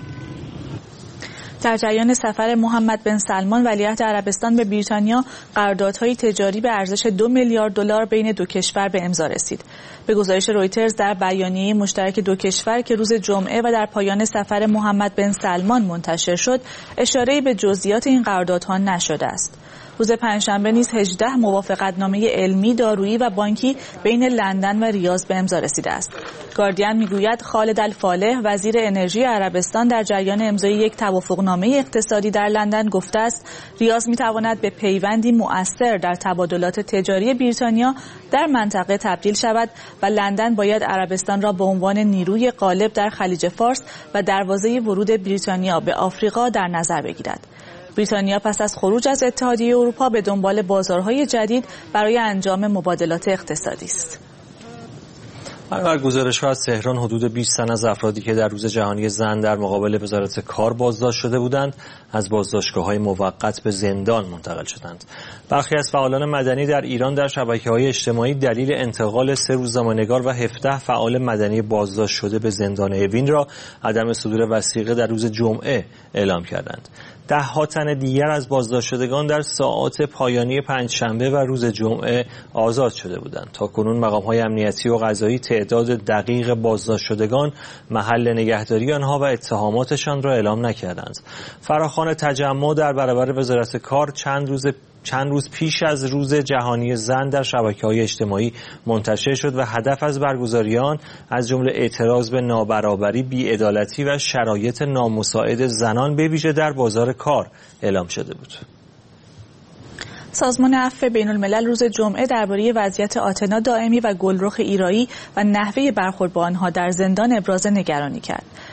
در جریان سفر محمد بن سلمان ولیعهد عربستان به بریتانیا، قراردادهای تجاری به ارزش دو میلیارد دلار بین دو کشور به امضا رسید. به گزارش رویترز در بیانیه مشترک دو کشور که روز جمعه و در پایان سفر محمد بن سلمان منتشر شد، اشاره‌ای به جزئیات این قراردادها نشده است. روز پنجشنبه نیز هجده موافقتنامه علمی، دارویی و بانکی بین لندن و ریاض به امضا رسیده است. گاردین میگوید خالد الفالح وزیر انرژی عربستان در جریان امضای یک توافقنامه اقتصادی در لندن گفته است ریاض میتواند به پیوندی مؤثر در تبادلات تجاری بریتانیا در منطقه تبدیل شود و لندن باید عربستان را به عنوان نیروی غالب در خلیج فارس و دروازه ورود بریتانیا به آفریقا در نظر بگیرد. بریتانیا پس از خروج از اتحادیه اروپا به دنبال بازارهای جدید برای انجام مبادلات اقتصادی است. بر گزارش‌ها از تهران حدود بیست تن از افرادی که در روز جهانی زن در مقابل وزارت کار بازداشت شده بودند از بازداشتگاه‌های موقت به زندان منتقل شدند. برخی از فعالان مدنی در ایران در شبکه‌های اجتماعی دلیل انتقال سه روزنامه‌نگار و هفده فعال مدنی بازداشت شده به زندان اوین را عدم صدور وثیقه در روز جمعه اعلام کردند. ده ها تن دیگر از بازداشت شدگان در ساعات پایانی پنجشنبه و روز جمعه آزاد شده بودند. تاکنون مقام‌های امنیتی و قضایی تعداد دقیق بازداشت شدگان، محل نگهداری آنها و اتهاماتشان را اعلام نکردند. فراخوان تجمع در برابر وزارت کار چند روز چند روز پیش از روز جهانی زن در شبکه‌های اجتماعی منتشر شد و هدف از برگزاری آن از جمله اعتراض به نابرابری، بی‌عدالتی و شرایط نامساعد زنان به ویژه در بازار کار اعلام شده بود. سازمان عفو بین الملل روز جمعه درباره وضعیت آتنا دائمی و گلرخ ایرایی و نحوه برخورد با آنها در زندان ابراز نگرانی کرد.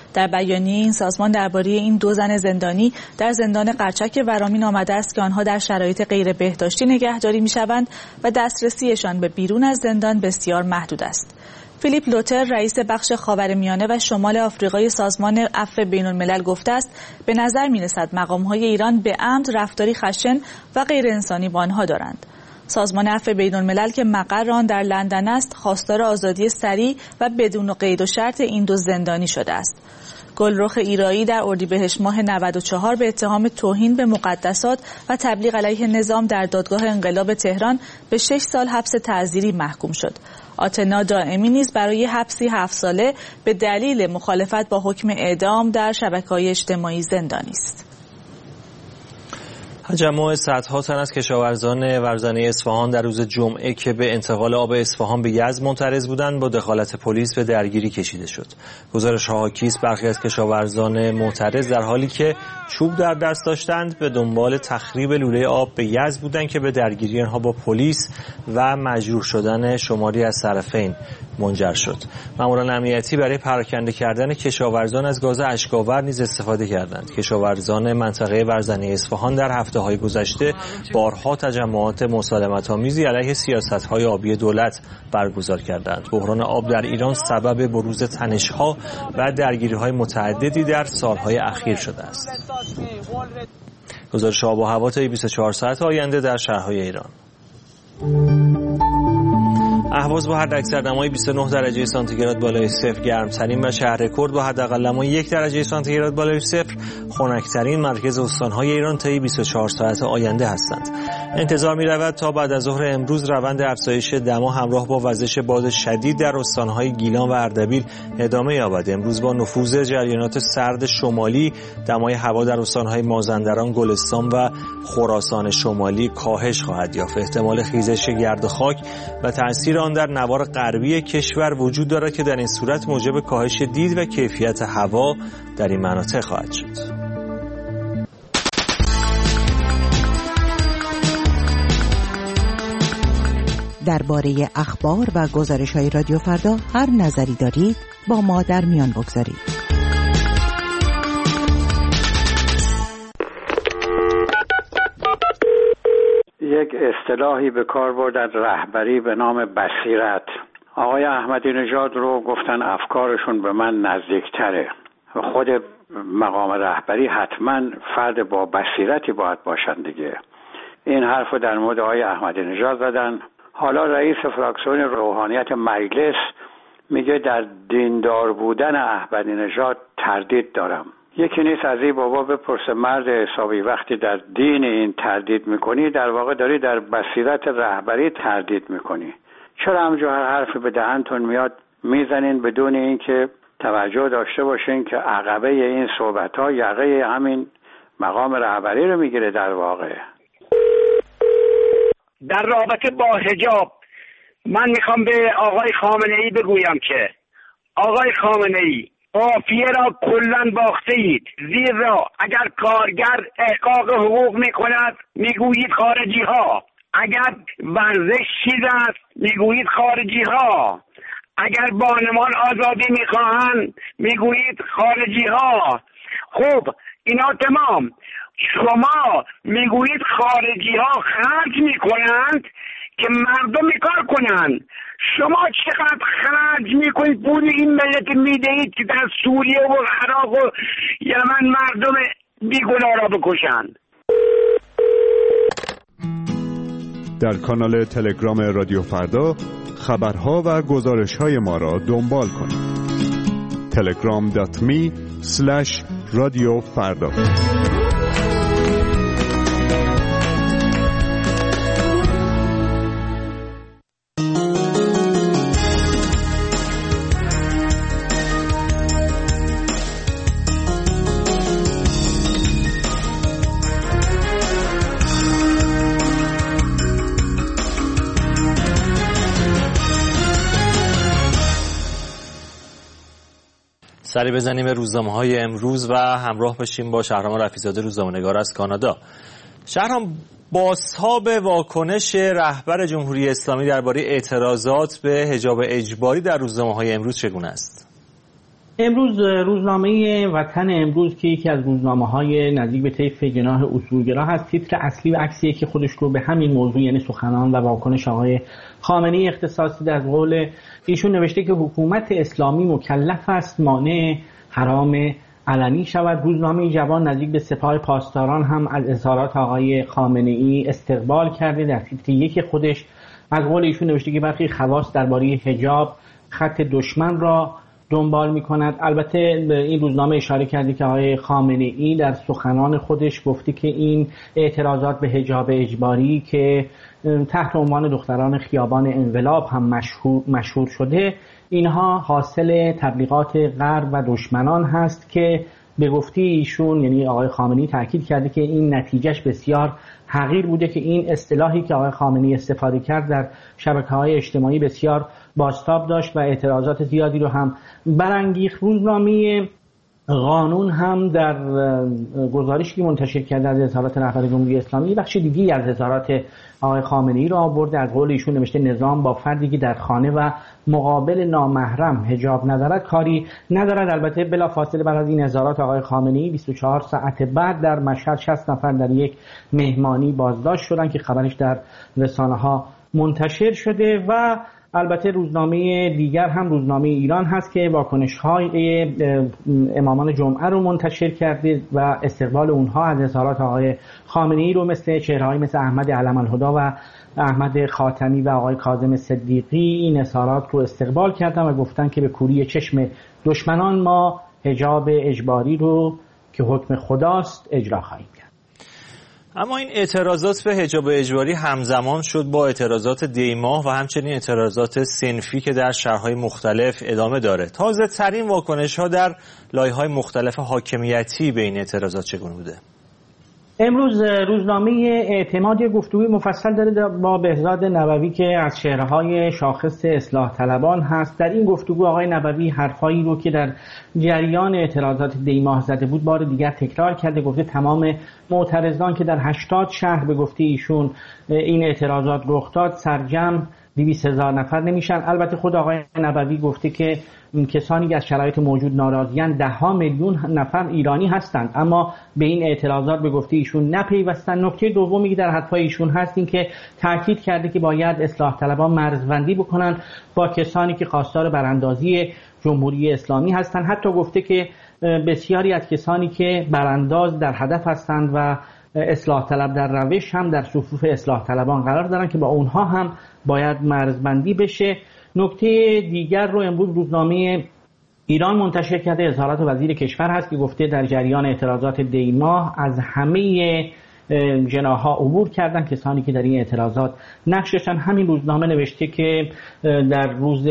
در بیانیه این سازمان درباره این دو زن زندانی در زندان قرچک ورامین آمده است که آنها در شرایط غیر بهداشتی نگهداری می‌شوند و دسترسیشان به بیرون از زندان بسیار محدود است. فیلیپ لوتر رئیس بخش خاورمیانه و شمال آفریقای سازمان عفو بین‌الملل گفته است به نظر می‌رسد مقام‌های ایران به عمد رفتاری خشن و غیر انسانی با آنها دارند. سازمان عفو بین‌الملل که مقر آن در لندن است خواستار آزادی سریع و بدون قید و شرط این دو زندانی شده است. گلرخ ایرایی در اردیبهشت ماه نود و چهار به اتهام توهین به مقدسات و تبلیغ علیه نظام در دادگاه انقلاب تهران به شش سال حبس تعزیری محکوم شد. آتنا دائمی نیز برای حبسی هفت ساله به دلیل مخالفت با حکم اعدام در شبکه‌های اجتماعی زندانی است. تجمع صدها تن از کشاورزان ورزنه اصفهان در روز جمعه که به انتقال آب اصفهان به یزد معترض بودند با دخالت پلیس به درگیری کشیده شد. گزارش حاکی است برخی از کشاورزان معترض در حالی که چوب در دست داشتند به دنبال تخریب لوله آب به یزد بودند که به درگیری آنها با پلیس و مجروح شدن شماری از طرفین منجر شد. ماموران امنیتی برای پراکنده کردن کشاورزان از گاز اشک‌آور نیز استفاده کردند. کشاورزان منطقه ورزنه اصفهان در هفته‌های گذشته بارها تجمعات مسالمت‌آمیزی علیه سیاست‌های آبی دولت برگزار کردند. بحران آب در ایران سبب بروز تنش‌ها و درگیری‌های متعددی در سال‌های اخیر شده است. گزارش آب و هوا تا بیست و چهار ساعت آینده در شهرهای ایران. اهواز با حداکثر دمای بیست و نه درجه سانتیگراد بالای صفر گرمترین و شهر کرد با حداقل دمای یک درجه سانتیگراد بالای صفر خنک‌ترین مرکز استان‌های ایران طی بیست و چهار ساعت آینده هستند. انتظار می‌رود تا بعد از ظهر امروز روند افزایش دما همراه با وزش باد شدید در استان‌های گیلان و اردبیل ادامه یابد. امروز با نفوذ جریانات سرد شمالی دمای هوا در استان‌های مازندران، گلستان و خراسان شمالی کاهش خواهد یافت. احتمال خیزش گرد و خاک و تأثیر آن در نوار غربی کشور وجود دارد که در این صورت موجب کاهش دید و کیفیت هوا در این مناطق خواهد شد. درباره اخبار و گزارش‌های رادیو فردا هر نظری دارید با ما در میان بگذارید. یک اصطلاحی به کار بردن رهبری به نام بصیرت. آقای احمدی نژاد رو گفتن افکارشون به من نزدیکتره. خود مقام رهبری حتما فرد با بصیرتی باید باشن دیگه. این حرف رو در مورد آقای احمدی نژاد زدن. حالا رئیس فراکسیون روحانیت مجلس میگه در دیندار بودن احمدی نژاد تردید دارم. یکی نیست از این بابا بپرسه مرد حسابی وقتی در دین این تردید میکنی در واقع داری در بصیرت رهبری تردید میکنی. چرا همجا هر حرفی به دهنتون میاد میزنین بدون اینکه توجه داشته باشین که عقبه این صحبت ها یقه همین مقام رهبری رو میگیره. در واقع در رابطه با حجاب من میخوام به آقای خامنه ای بگویم که آقای خامنه ای قافیه را کلن باخته اید، زیرا اگر کارگر احقاق حقوق میکند میگویید خارجی ها، اگر ورزش چیز است میگویید خارجی ها، اگر بانوان آزادی میخواهند میگویید خارجی ها. خب اینا تمام. شما میگویید خارجی ها خرج میکنند که مردم کار کنند. شما چقدر خرج میکنید پول این ملت میدهید که در سوریه و عراق و یمن مردم بیگناه را بکشند؟ در کانال تلگرام رادیو فردا خبرها و گزارش‌های ما را دنبال کنید. تلگرام دات می اسلش رادیو فردا. سری بزنیم به روزنامه‌های امروز و همراه بشیم با شهرام رفیع‌زاده روزنامه‌نگار از کانادا. شهرام، بازتاب واکنش رهبر جمهوری اسلامی درباره اعتراضات به حجاب اجباری در روزنامه‌های امروز چگونه است؟ امروز روزنامه وطن امروز که یکی از روزنامه‌های نزدیک به طیف جناح اصولگرا هست، تیتر اصلی و عکسی که خودش رو به همین موضوع یعنی سخنان و واکنش آقای خامنه‌ای اختصاصی در قول ایشون نوشته که حکومت اسلامی مکلف است مانع حرام علنی شود. روزنامه جوان نزدیک به سپاه پاسداران هم از اظهارات آقای خامنه‌ای استقبال کرده. در تیتر یک خودش از قول ایشون نوشته که برخی خواص درباره حجاب خط دشمن را دنبال می کند. البته این روزنامه اشاره کرده که آقای خامنه‌ای در سخنان خودش گفته که این اعتراضات به حجاب اجباری که تحت عنوان دختران خیابان انقلاب هم مشهور, مشهور شده، اینها حاصل تبلیغات غرب و دشمنان هست که به گفته ایشون یعنی آقای خامنه‌ای تاکید کرده که این نتیجهش بسیار حقیر بوده که این اصطلاحی که آقای خامنه‌ای استفاده کرد در شبکه‌های اجتماعی بسیار بازتاب داشت و اعتراضات زیادی رو هم برانگیخت. روزنامه قانون هم در گزارشی منتشر کرده از اظهارات رهبر جمهوری اسلامی بخش دیگی از اظهارات آقای خامنه‌ای را آورده. از قول ایشون نوشته نظام با فردی که در خانه و مقابل نامحرم حجاب ندارد کاری ندارد. البته بلافاصله بعد از این اظهارات آقای خامنه‌ای بیست و چهار ساعت بعد در مشهد شصت نفر در یک مهمانی بازداشت شدند که خبرش در رسانه‌ها منتشر شده. و البته روزنامه دیگر هم روزنامه ایران هست که واکنش‌های امامان جمعه رو منتشر کرده و استقبال اونها از اظهارات آقای خامنه‌ای رو مثل چهره‌هایی مثل احمد علم‌الهدی و احمد خاتمی و آقای کاظم صدیقی این اظهارات رو استقبال کردن و گفتن که به کوری چشم دشمنان ما حجاب اجباری رو که حکم خداست اجرا خواهیم کرد. اما این اعتراضات به حجاب اجباری همزمان شد با اعتراضات دیماه و همچنین اعتراضات صنفی که در شهرهای مختلف ادامه داره. تازه ترین واکنش ها در لایه‌های مختلف حاکمیتی به این اعتراضات چگونه بوده؟ امروز روزنامه اعتماد گفتگوی مفصل داره با بهزاد نبوی که از چهره‌های شاخص اصلاح طلبان هست. در این گفتگو آقای نبوی حرفایی رو که در جریان اعتراضات دیماه زده بود بار دیگر تکرار کرده. گفته تمام معترضان که در هشتاد شهر به گفته ایشون این اعتراضات رخ داد سرجم دویست هزار نفر نمیشن. البته خود آقای نبوی گفته که کسانی که از شرایط موجود ناراضیان ده ها میلیون نفر ایرانی هستند اما به این اعتراضات به گفته ایشون نپیوستند. نکته دومی که در حرفای ایشون هست این که تاکید کرده که باید اصلاح طلبان مرزبندی بکنن با کسانی که خواستار براندازی جمهوری اسلامی هستند. حتی گفته که بسیاری از کسانی که برانداز در هدف هستند و اصلاح طلب در روش هم در صفوف اصلاح طلبان قرار دارن که با اونها هم باید مرزبندی بشه. نکته دیگر رو امروز روزنامه ایران منتشر کرده. اظهارات وزیر کشور هست که گفته در جریان اعتراضات دیماه از همه جناح‌ها عبور کردن کسانی که در این اعتراضات نقش داشتن. همین روزنامه نوشته که در روز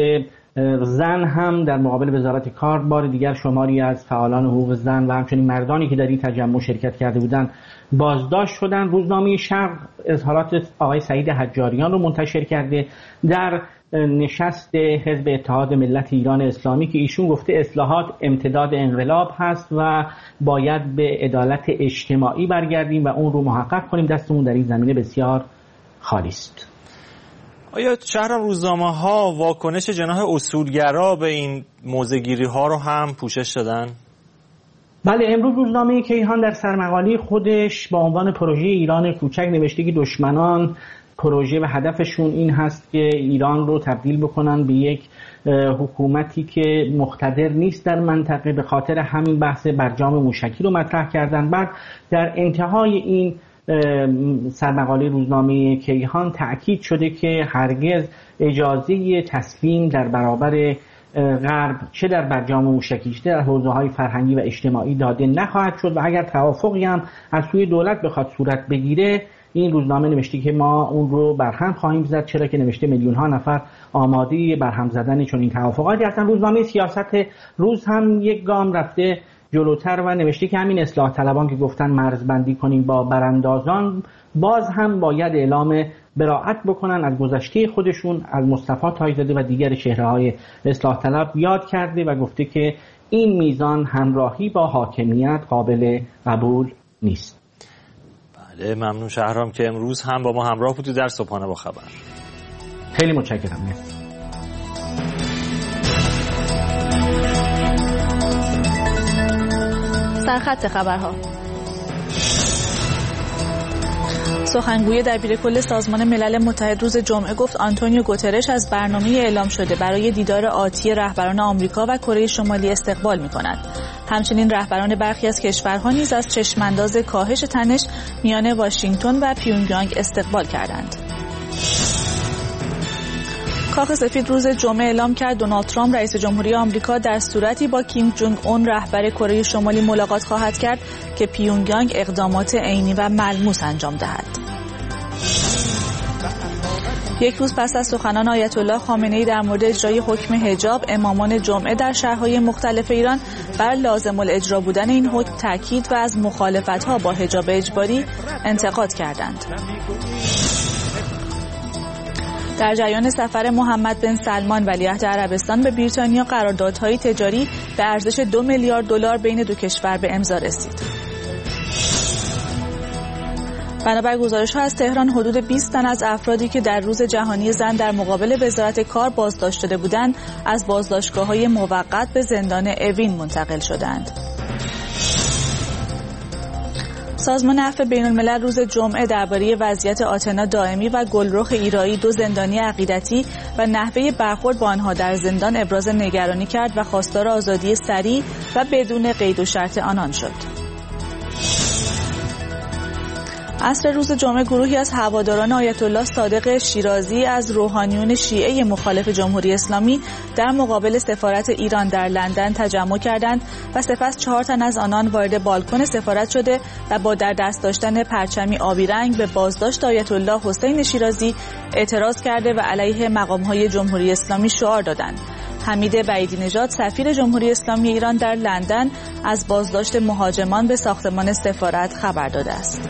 زن هم در مقابل وزارت کار بار دیگر شماری از فعالان حقوق زن و همچنین مردانی که در این تجمع شرکت کرده بودند بازداشت شدند. روزنامه شرق اظهارات آقای سعید حجاریان رو منتشر کرده در نشست حزب اتحاد ملت ایران اسلامی که ایشون گفته اصلاحات امتداد انقلاب هست و باید به عدالت اجتماعی برگردیم و اون رو محقق کنیم. دستمون در این زمینه بسیار خالی است. آیا شهرام روزنامه ها واکنش جناح اصولگرا به این موضع‌گیری ها رو هم پوشش دادن؟ بله، امروز روزنامه کیهان در سرمقاله خودش با عنوان پروژه ایران کوچک نوشته که دشمنان پروژه و هدفشون این هست که ایران رو تبدیل بکنن به یک حکومتی که مقتدر نیست در منطقه. به خاطر همین بحث برجام موشکی رو مطرح کردن. بعد در انتهای این سرمقاله روزنامه کیهان تأکید شده که هرگز اجازه تسلیم در برابر غرب چه در برجام موشکی چه در حوزه‌های فرهنگی و اجتماعی داده نخواهد شد و اگر توافقی هم از سوی دولت بخواد صورت بگیره این روزنامه نوشته که ما اون رو برهم خواهیم زد، چرا که نوشته میلیون ها نفر آماده برهم زدن چون این توافقاتی هستن. روزنامه سیاست روز هم یک گام رفته جلوتر و نوشته که همین اصلاح طلبان که گفتن مرزبندی کنیم با براندازان باز هم باید اعلام براءت بکنن از گذشته خودشون، از مصطفی تاج‌زاده و دیگر چهره‌های اصلاح طلب یاد کرده و گفته که این میزان همراهی با حاکمیت قابل قبول نیست. بله، ممنون شهرام که امروز هم با ما همراه بودی در صبحانه با خبر. خیلی متشکرم. سرخط خبرها. سخنگوی دبیرکل سازمان ملل متحد روز جمعه گفت آنتونیو گوترش از برنامه اعلام شده برای دیدار آتی رهبران آمریکا و کره شمالی استقبال می‌کند. همچنین رهبران برخی از کشورها نیز از چشمانداز کاهش تنش میان واشنگتن و پیونگیانگ استقبال کردند. کاخ سفید روز جمعه اعلام کرد دونالد ترامپ رئیس جمهوری آمریکا در صورتی با کیم جونگ اون رهبر کره شمالی ملاقات خواهد کرد که پیونگیانگ اقدامات عینی و ملموس انجام دهد. یک روز پس از سخنان آیت الله خامنه‌ای در مورد اجرای حکم حجاب، امامان جمعه در شهرهای مختلف ایران بر لازم الاجرا بودن این حکم تاکید و از مخالفت‌ها با حجاب اجباری انتقاد کردند. در جریان سفر محمد بن سلمان ولیعهد عربستان به بریتانیا قراردادهای تجاری به ارزش دو میلیارد دلار بین دو کشور به امضا رسید. بنابر گزارش‌ها از تهران حدود بیست تن از افرادی که در روز جهانی زن در مقابل وزارت کار بازداشت شده بودند از بازداشتگاه‌های موقت به زندان اوین منتقل شدند. سازمان عفو بین‌الملل روز جمعه درباره وضعیت آتنا دائمی و گلرخ ایرایی دو زندانی عقیدتی و نحوه برخورد با آنها در زندان ابراز نگرانی کرد و خواستار آزادی سریع و بدون قید و شرط آنان شد. عصر روز جمعه گروهی از هواداران آیت الله صادق شیرازی از روحانیون شیعه مخالف جمهوری اسلامی در مقابل سفارت ایران در لندن تجمع کردند و سپس چهار تن از آنان وارد بالکن سفارت شده و با در دست داشتن پرچمی آبی رنگ به بازداشت آیت الله حسین شیرازی اعتراض کرده و علیه مقام‌های جمهوری اسلامی شعار دادند. حمید بعیدی نژاد سفیر جمهوری اسلامی ایران در لندن از بازداشت مهاجمان به ساختمان سفارت خبر داده است.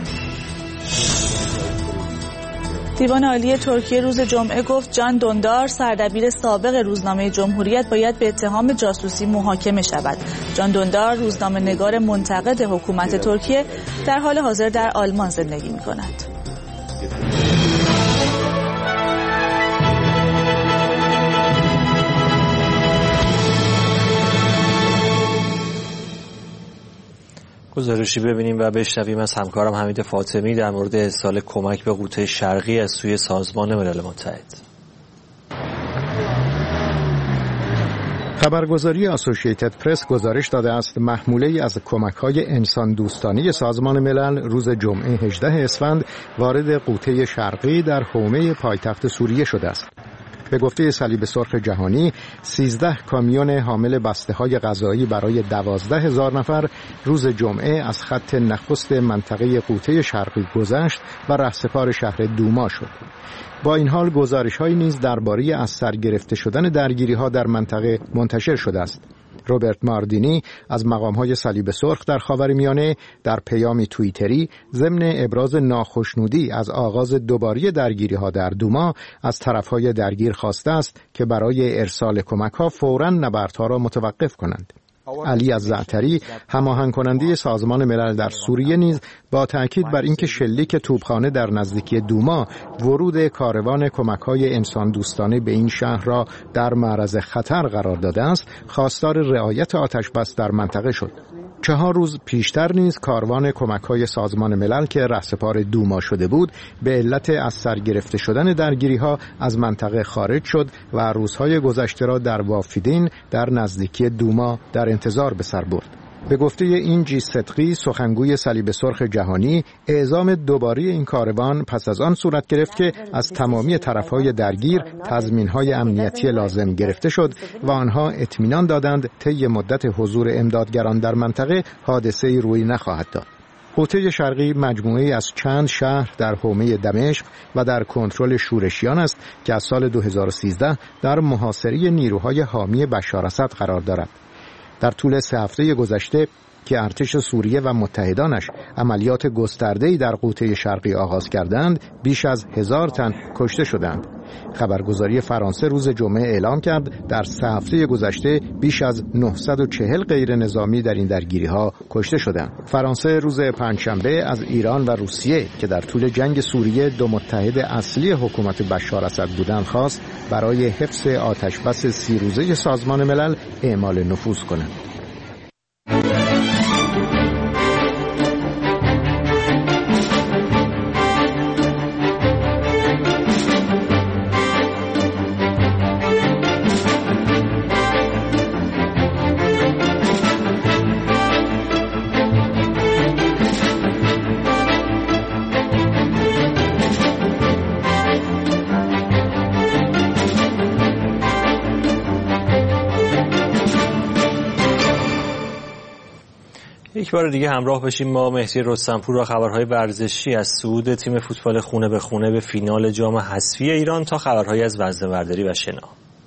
دیوان عالی ترکیه روز جمعه گفت جان دوندار سردبیر سابق روزنامه جمهوریت باید به اتهام جاسوسی محاکمه شود. جان دوندار روزنامه‌نگار منتقد حکومت ترکیه در حال حاضر در آلمان زندگی می‌کند. گزارشی ببینیم و بشنویم از همکارم حمید فاطمی در مورد ارسال کمک به قوطه شرقی از سوی سازمان ملل متحد. خبرگزاری آسوشییتد پرس گزارش داده است محموله‌ای از کمک‌های انسان دوستانه سازمان ملل روز جمعه هجدهم اسفند وارد قوطه شرقی در حومه پایتخت سوریه شده است. به گفته صلیب سرخ جهانی، سیزده کامیون حامل بسته‌های غذایی برای دوازده هزار نفر روز جمعه از خط نخست منطقه قوطه شرقی گذشت و رهسپار شهر دوما شد. با این حال گزارش‌هایی نیز درباره از سر گرفته شدن درگیری‌ها در منطقه منتشر شده است. روبرت ماردینی از مقام‌های صلیب سرخ در خاورمیانه در پیامی توییتری ضمن ابراز ناخشنودی از آغاز دوباره درگیری‌ها در دوما از طرف‌های درگیر خواسته است که برای ارسال کمک‌ها فوراً نبردها را متوقف کنند. علی الزعتری هماهنگ کننده سازمان ملل در سوریه نیز با تاکید بر اینکه شلیک توپخانه در نزدیکی دوما ورود کاروان کمک‌های انسان دوستانه به این شهر را در معرض خطر قرار داده است، خواستار رعایت آتش‌بس در منطقه شد. چهار روز پیشتر نیز کاروان کمک‌های سازمان ملل که رهسپار دوما شده بود به علت از سر گرفته شدن درگیری‌ها از منطقه خارج شد و روزهای گذشته را در وافدین در نزدیکی دوما در انتظار به سر برد. به گفته این جی صدقی سخنگوی صلیب سرخ جهانی، اعزام دوباره این کاروان پس از آن صورت گرفت که از تمامی طرف‌های درگیر تضمین‌های امنیتی لازم گرفته شد و آنها اطمینان دادند طی مدت حضور امدادگران در منطقه حادثه‌ای روی نخواهد داد. قوطه شرقی مجموعه‌ای از چند شهر در حومه دمشق و در کنترل شورشیان است که از سال دو هزار و سیزده در محاصره نیروهای حامی بشار اسد قرار دارد. در طول سه هفته گذشته که ارتش سوریه و متحدانش عملیات گسترده‌ای در قوطه شرقی آغاز کردند، بیش از هزار تن کشته شدند. خبرگزاری فرانسه روز جمعه اعلام کرد در سه هفته گذشته بیش از نهصد و چهل غیر نظامی در این درگیری‌ها کشته شدند. فرانسه روز پنجشنبه از ایران و روسیه که در طول جنگ سوریه دو متحد اصلی حکومت بشار اسد بودند خواست برای حفظ آتش‌بس سی روزه سازمان ملل اعمال نفوذ کنند. یک بار دیگه همراه بشیم با مهدی رستمپور و خبرهای ورزشی از صعود تیم فوتبال خونه به خونه به فینال جام حذفی ایران تا خبرهای از وزنه‌برداری و شنا.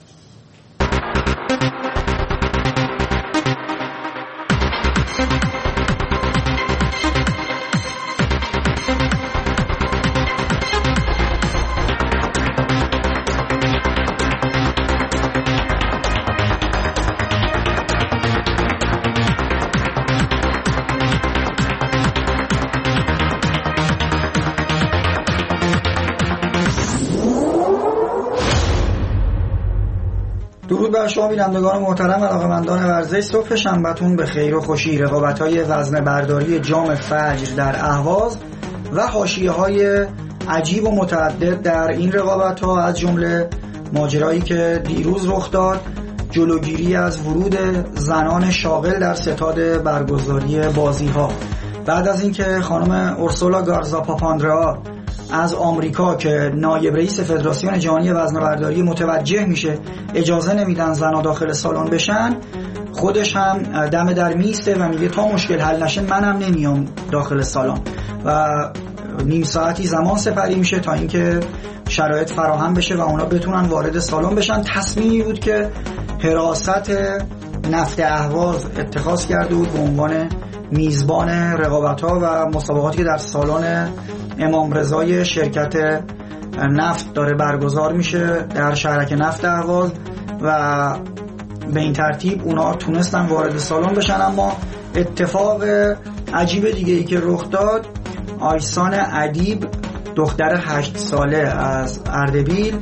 درود بر شما بینندگان محترم، علاقه‌مندان ورزش. صبح شنبهتون به خیر و خوشی. رقابت‌های وزنه برداری جام فجر در اهواز و حاشیه‌های عجیب و متعدد در این رقابت‌ها، از جمله ماجرایی که دیروز رخ داد، جلوگیری از ورود زنان شاغل در ستاد برگزاری بازی‌ها. بعد از اینکه خانم اورسولا گارزا پاپاندرئا از آمریکا که نایب رئیس فدراسیون جهانی وزنه‌برداری متوجه میشه اجازه نمیدن زنها داخل سالن بشن، خودش هم دم در میسته و میگه تا مشکل حل نشه منم نمیام داخل سالن و نیم ساعتی زمان سپری میشه تا اینکه شرایط فراهم بشه و اونا بتونن وارد سالن بشن. تصمیمی بود که حراست نفت اهواز اتخاذ کرده بود به عنوان میزبان رقابت‌ها و مسابقاتی که در سالن امام رضای شرکت نفت داره برگزار میشه در شهرک نفت اهواز و به این ترتیب اونا تونستن وارد سالن بشن. اما اتفاق عجیب دیگه ای که رخ داد، آیسان ادیب دختر هشت ساله از اردبیل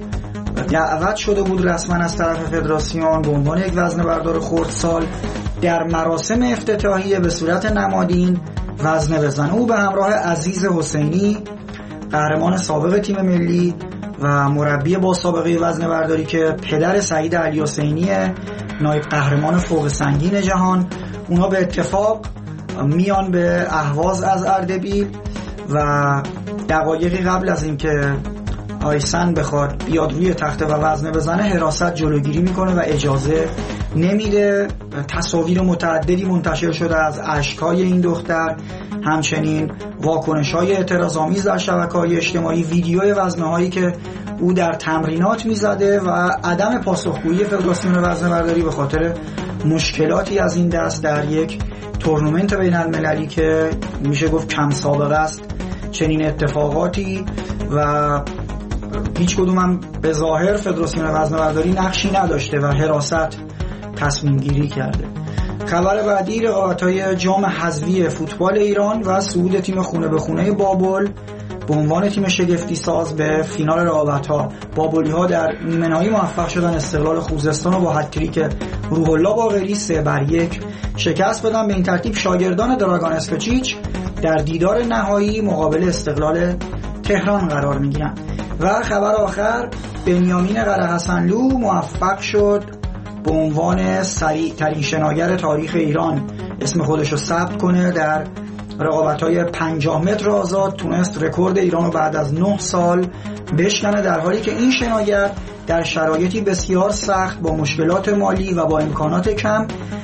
دعوت شده بود رسما از طرف فدراسیون به عنوان یک وزنه بردار خردسال در مراسم افتتاحیه به صورت نمادین وزنه بزنه. او به همراه عزیز حسینی، قهرمان سابق تیم ملی و مربی با سابقه وزنه برداری که پدر سعید علی حسینی نایب قهرمان فوق سنگین جهان، اونا به اتفاق میان به اهواز از اردبیل و دقایقی قبل از اینکه آیسن بخواد بیاد روی تخته و وزنه بزنه حراست جلوگیری میکنه و اجازه نمیده. تصاویر متعددی منتشر شده از اشک‌های این دختر، همچنین واکنش‌های اعتراض‌آمیز در شبکه‌های اجتماعی، ویدیوی وزنه‌هایی که او در تمرینات میزده و عدم پاسخگویی فدراسیون وزنه‌برداری به خاطر مشکلاتی از این دست در یک تورنمنت بین‌المللی که میشه گفت کم سابقه است چنین اتفاقاتی و هیچ کدوم هم به ظاهر فدراسیون وزنه‌برداری نقشی نداشته و حراست تصمیم گیری کرده. خبر بعدی رقابت‌های جام حذفی فوتبال ایران و صعود تیم خونه به خونه بابل به عنوان تیم شگفتی ساز به فینال رقابت‌ها. بابلی‌ها در نیمه نهایی موفق شدن استقلال خوزستان رو با هتریک روح الله باقری سه بر یک شکست بدن. به این ترتیب شاگردان دراگان اسکوچیچ در دیدار نهایی مقابل استقلال تهران قرار می‌گیرن. و خبر آخر، بنیامین قره‌حسنلو موفق شد به عنوان سریع ترین شناگر تاریخ ایران اسم خودش رو ثبت کنه. در رقابت‌های پنجاه متر آزاد تونست رکورد ایران رو بعد از نه سال بشکنه، در حالی که این شناگر در شرایطی بسیار سخت با مشکلات مالی و با امکانات کم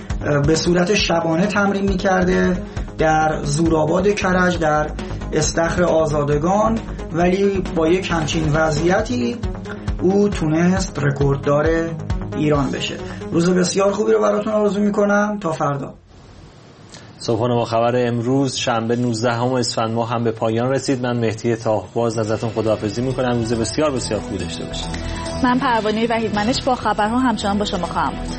به صورت شبانه تمرین می‌کرده در زورآباد کرج در استخر آزادگان، ولی با یک همچین وضعیتی او تونست رکورددار ایران بشه. روز بسیار خوبی رو براتون آرزو میکنم. تا فردا. صبحانه با خبر امروز شنبه نوزدهم اسفند ماه هم به پایان رسید. من مهدی تاهباز ازتون خداحافظی میکنم. روز بسیار بسیار خوبی داشته باشید. من پروانه وحیدمنش با خبرها همچنان با شما خواهم بود.